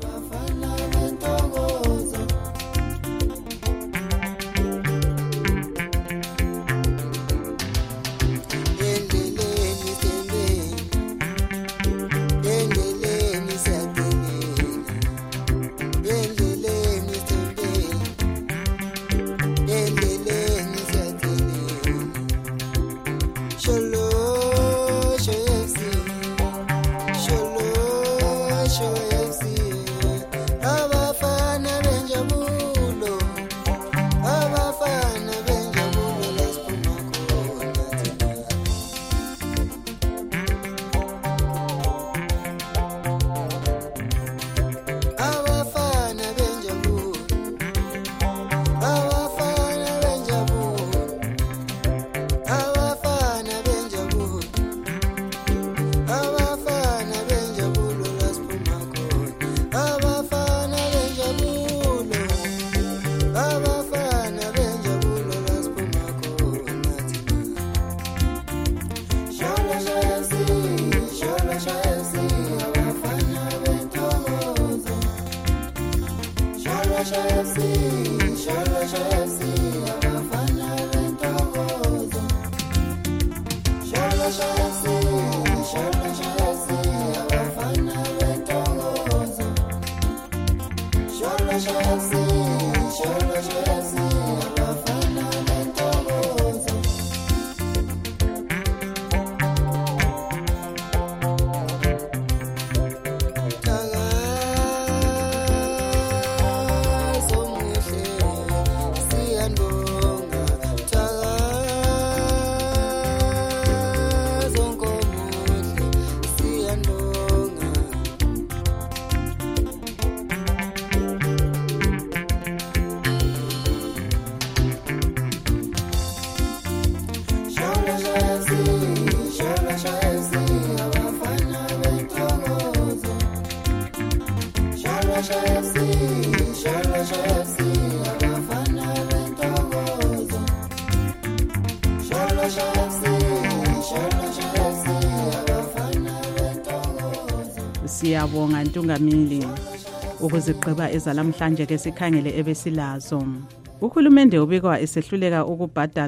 Siyabonga Ntungamili. Ukuzigqiba ezalamhlanje ke sikhangele ebesilazo. Uhulumende ubikwa esehluleka ukubhadala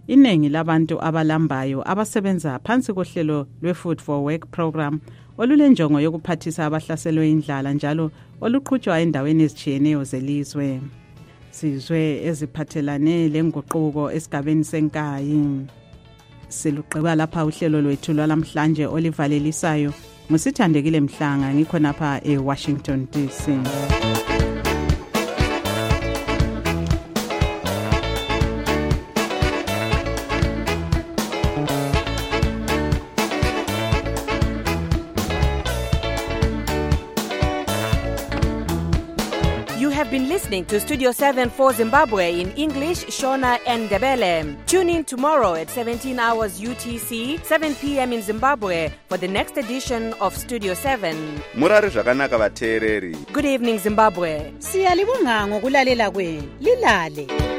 iningi labantu abalambayo abasebenza phansi kohlelo lwe-Food for Work program olulenjongo yokuphathisa abahlaselwe indlala njalo oluqhutshwa endaweni ezitshiyeneyo zelizwe. Sizwe eziphathelane lenguquko esigabeni senkayi. Siluqeba lapha uhlelo lwethu lwalamhlanje olivalelisayo. Musithandekile Mhlanga ngikho napha eWashington DC. Been listening to Studio 7 for Zimbabwe in English, Shona and Ndebele. Tune in tomorrow at 17 hours UTC, 7 p.m. in Zimbabwe for the next edition of Studio 7. Murari zvakanaka vateereri. Good evening, Zimbabwe. Siyalibonga ngokulalela kwenu. Lilale.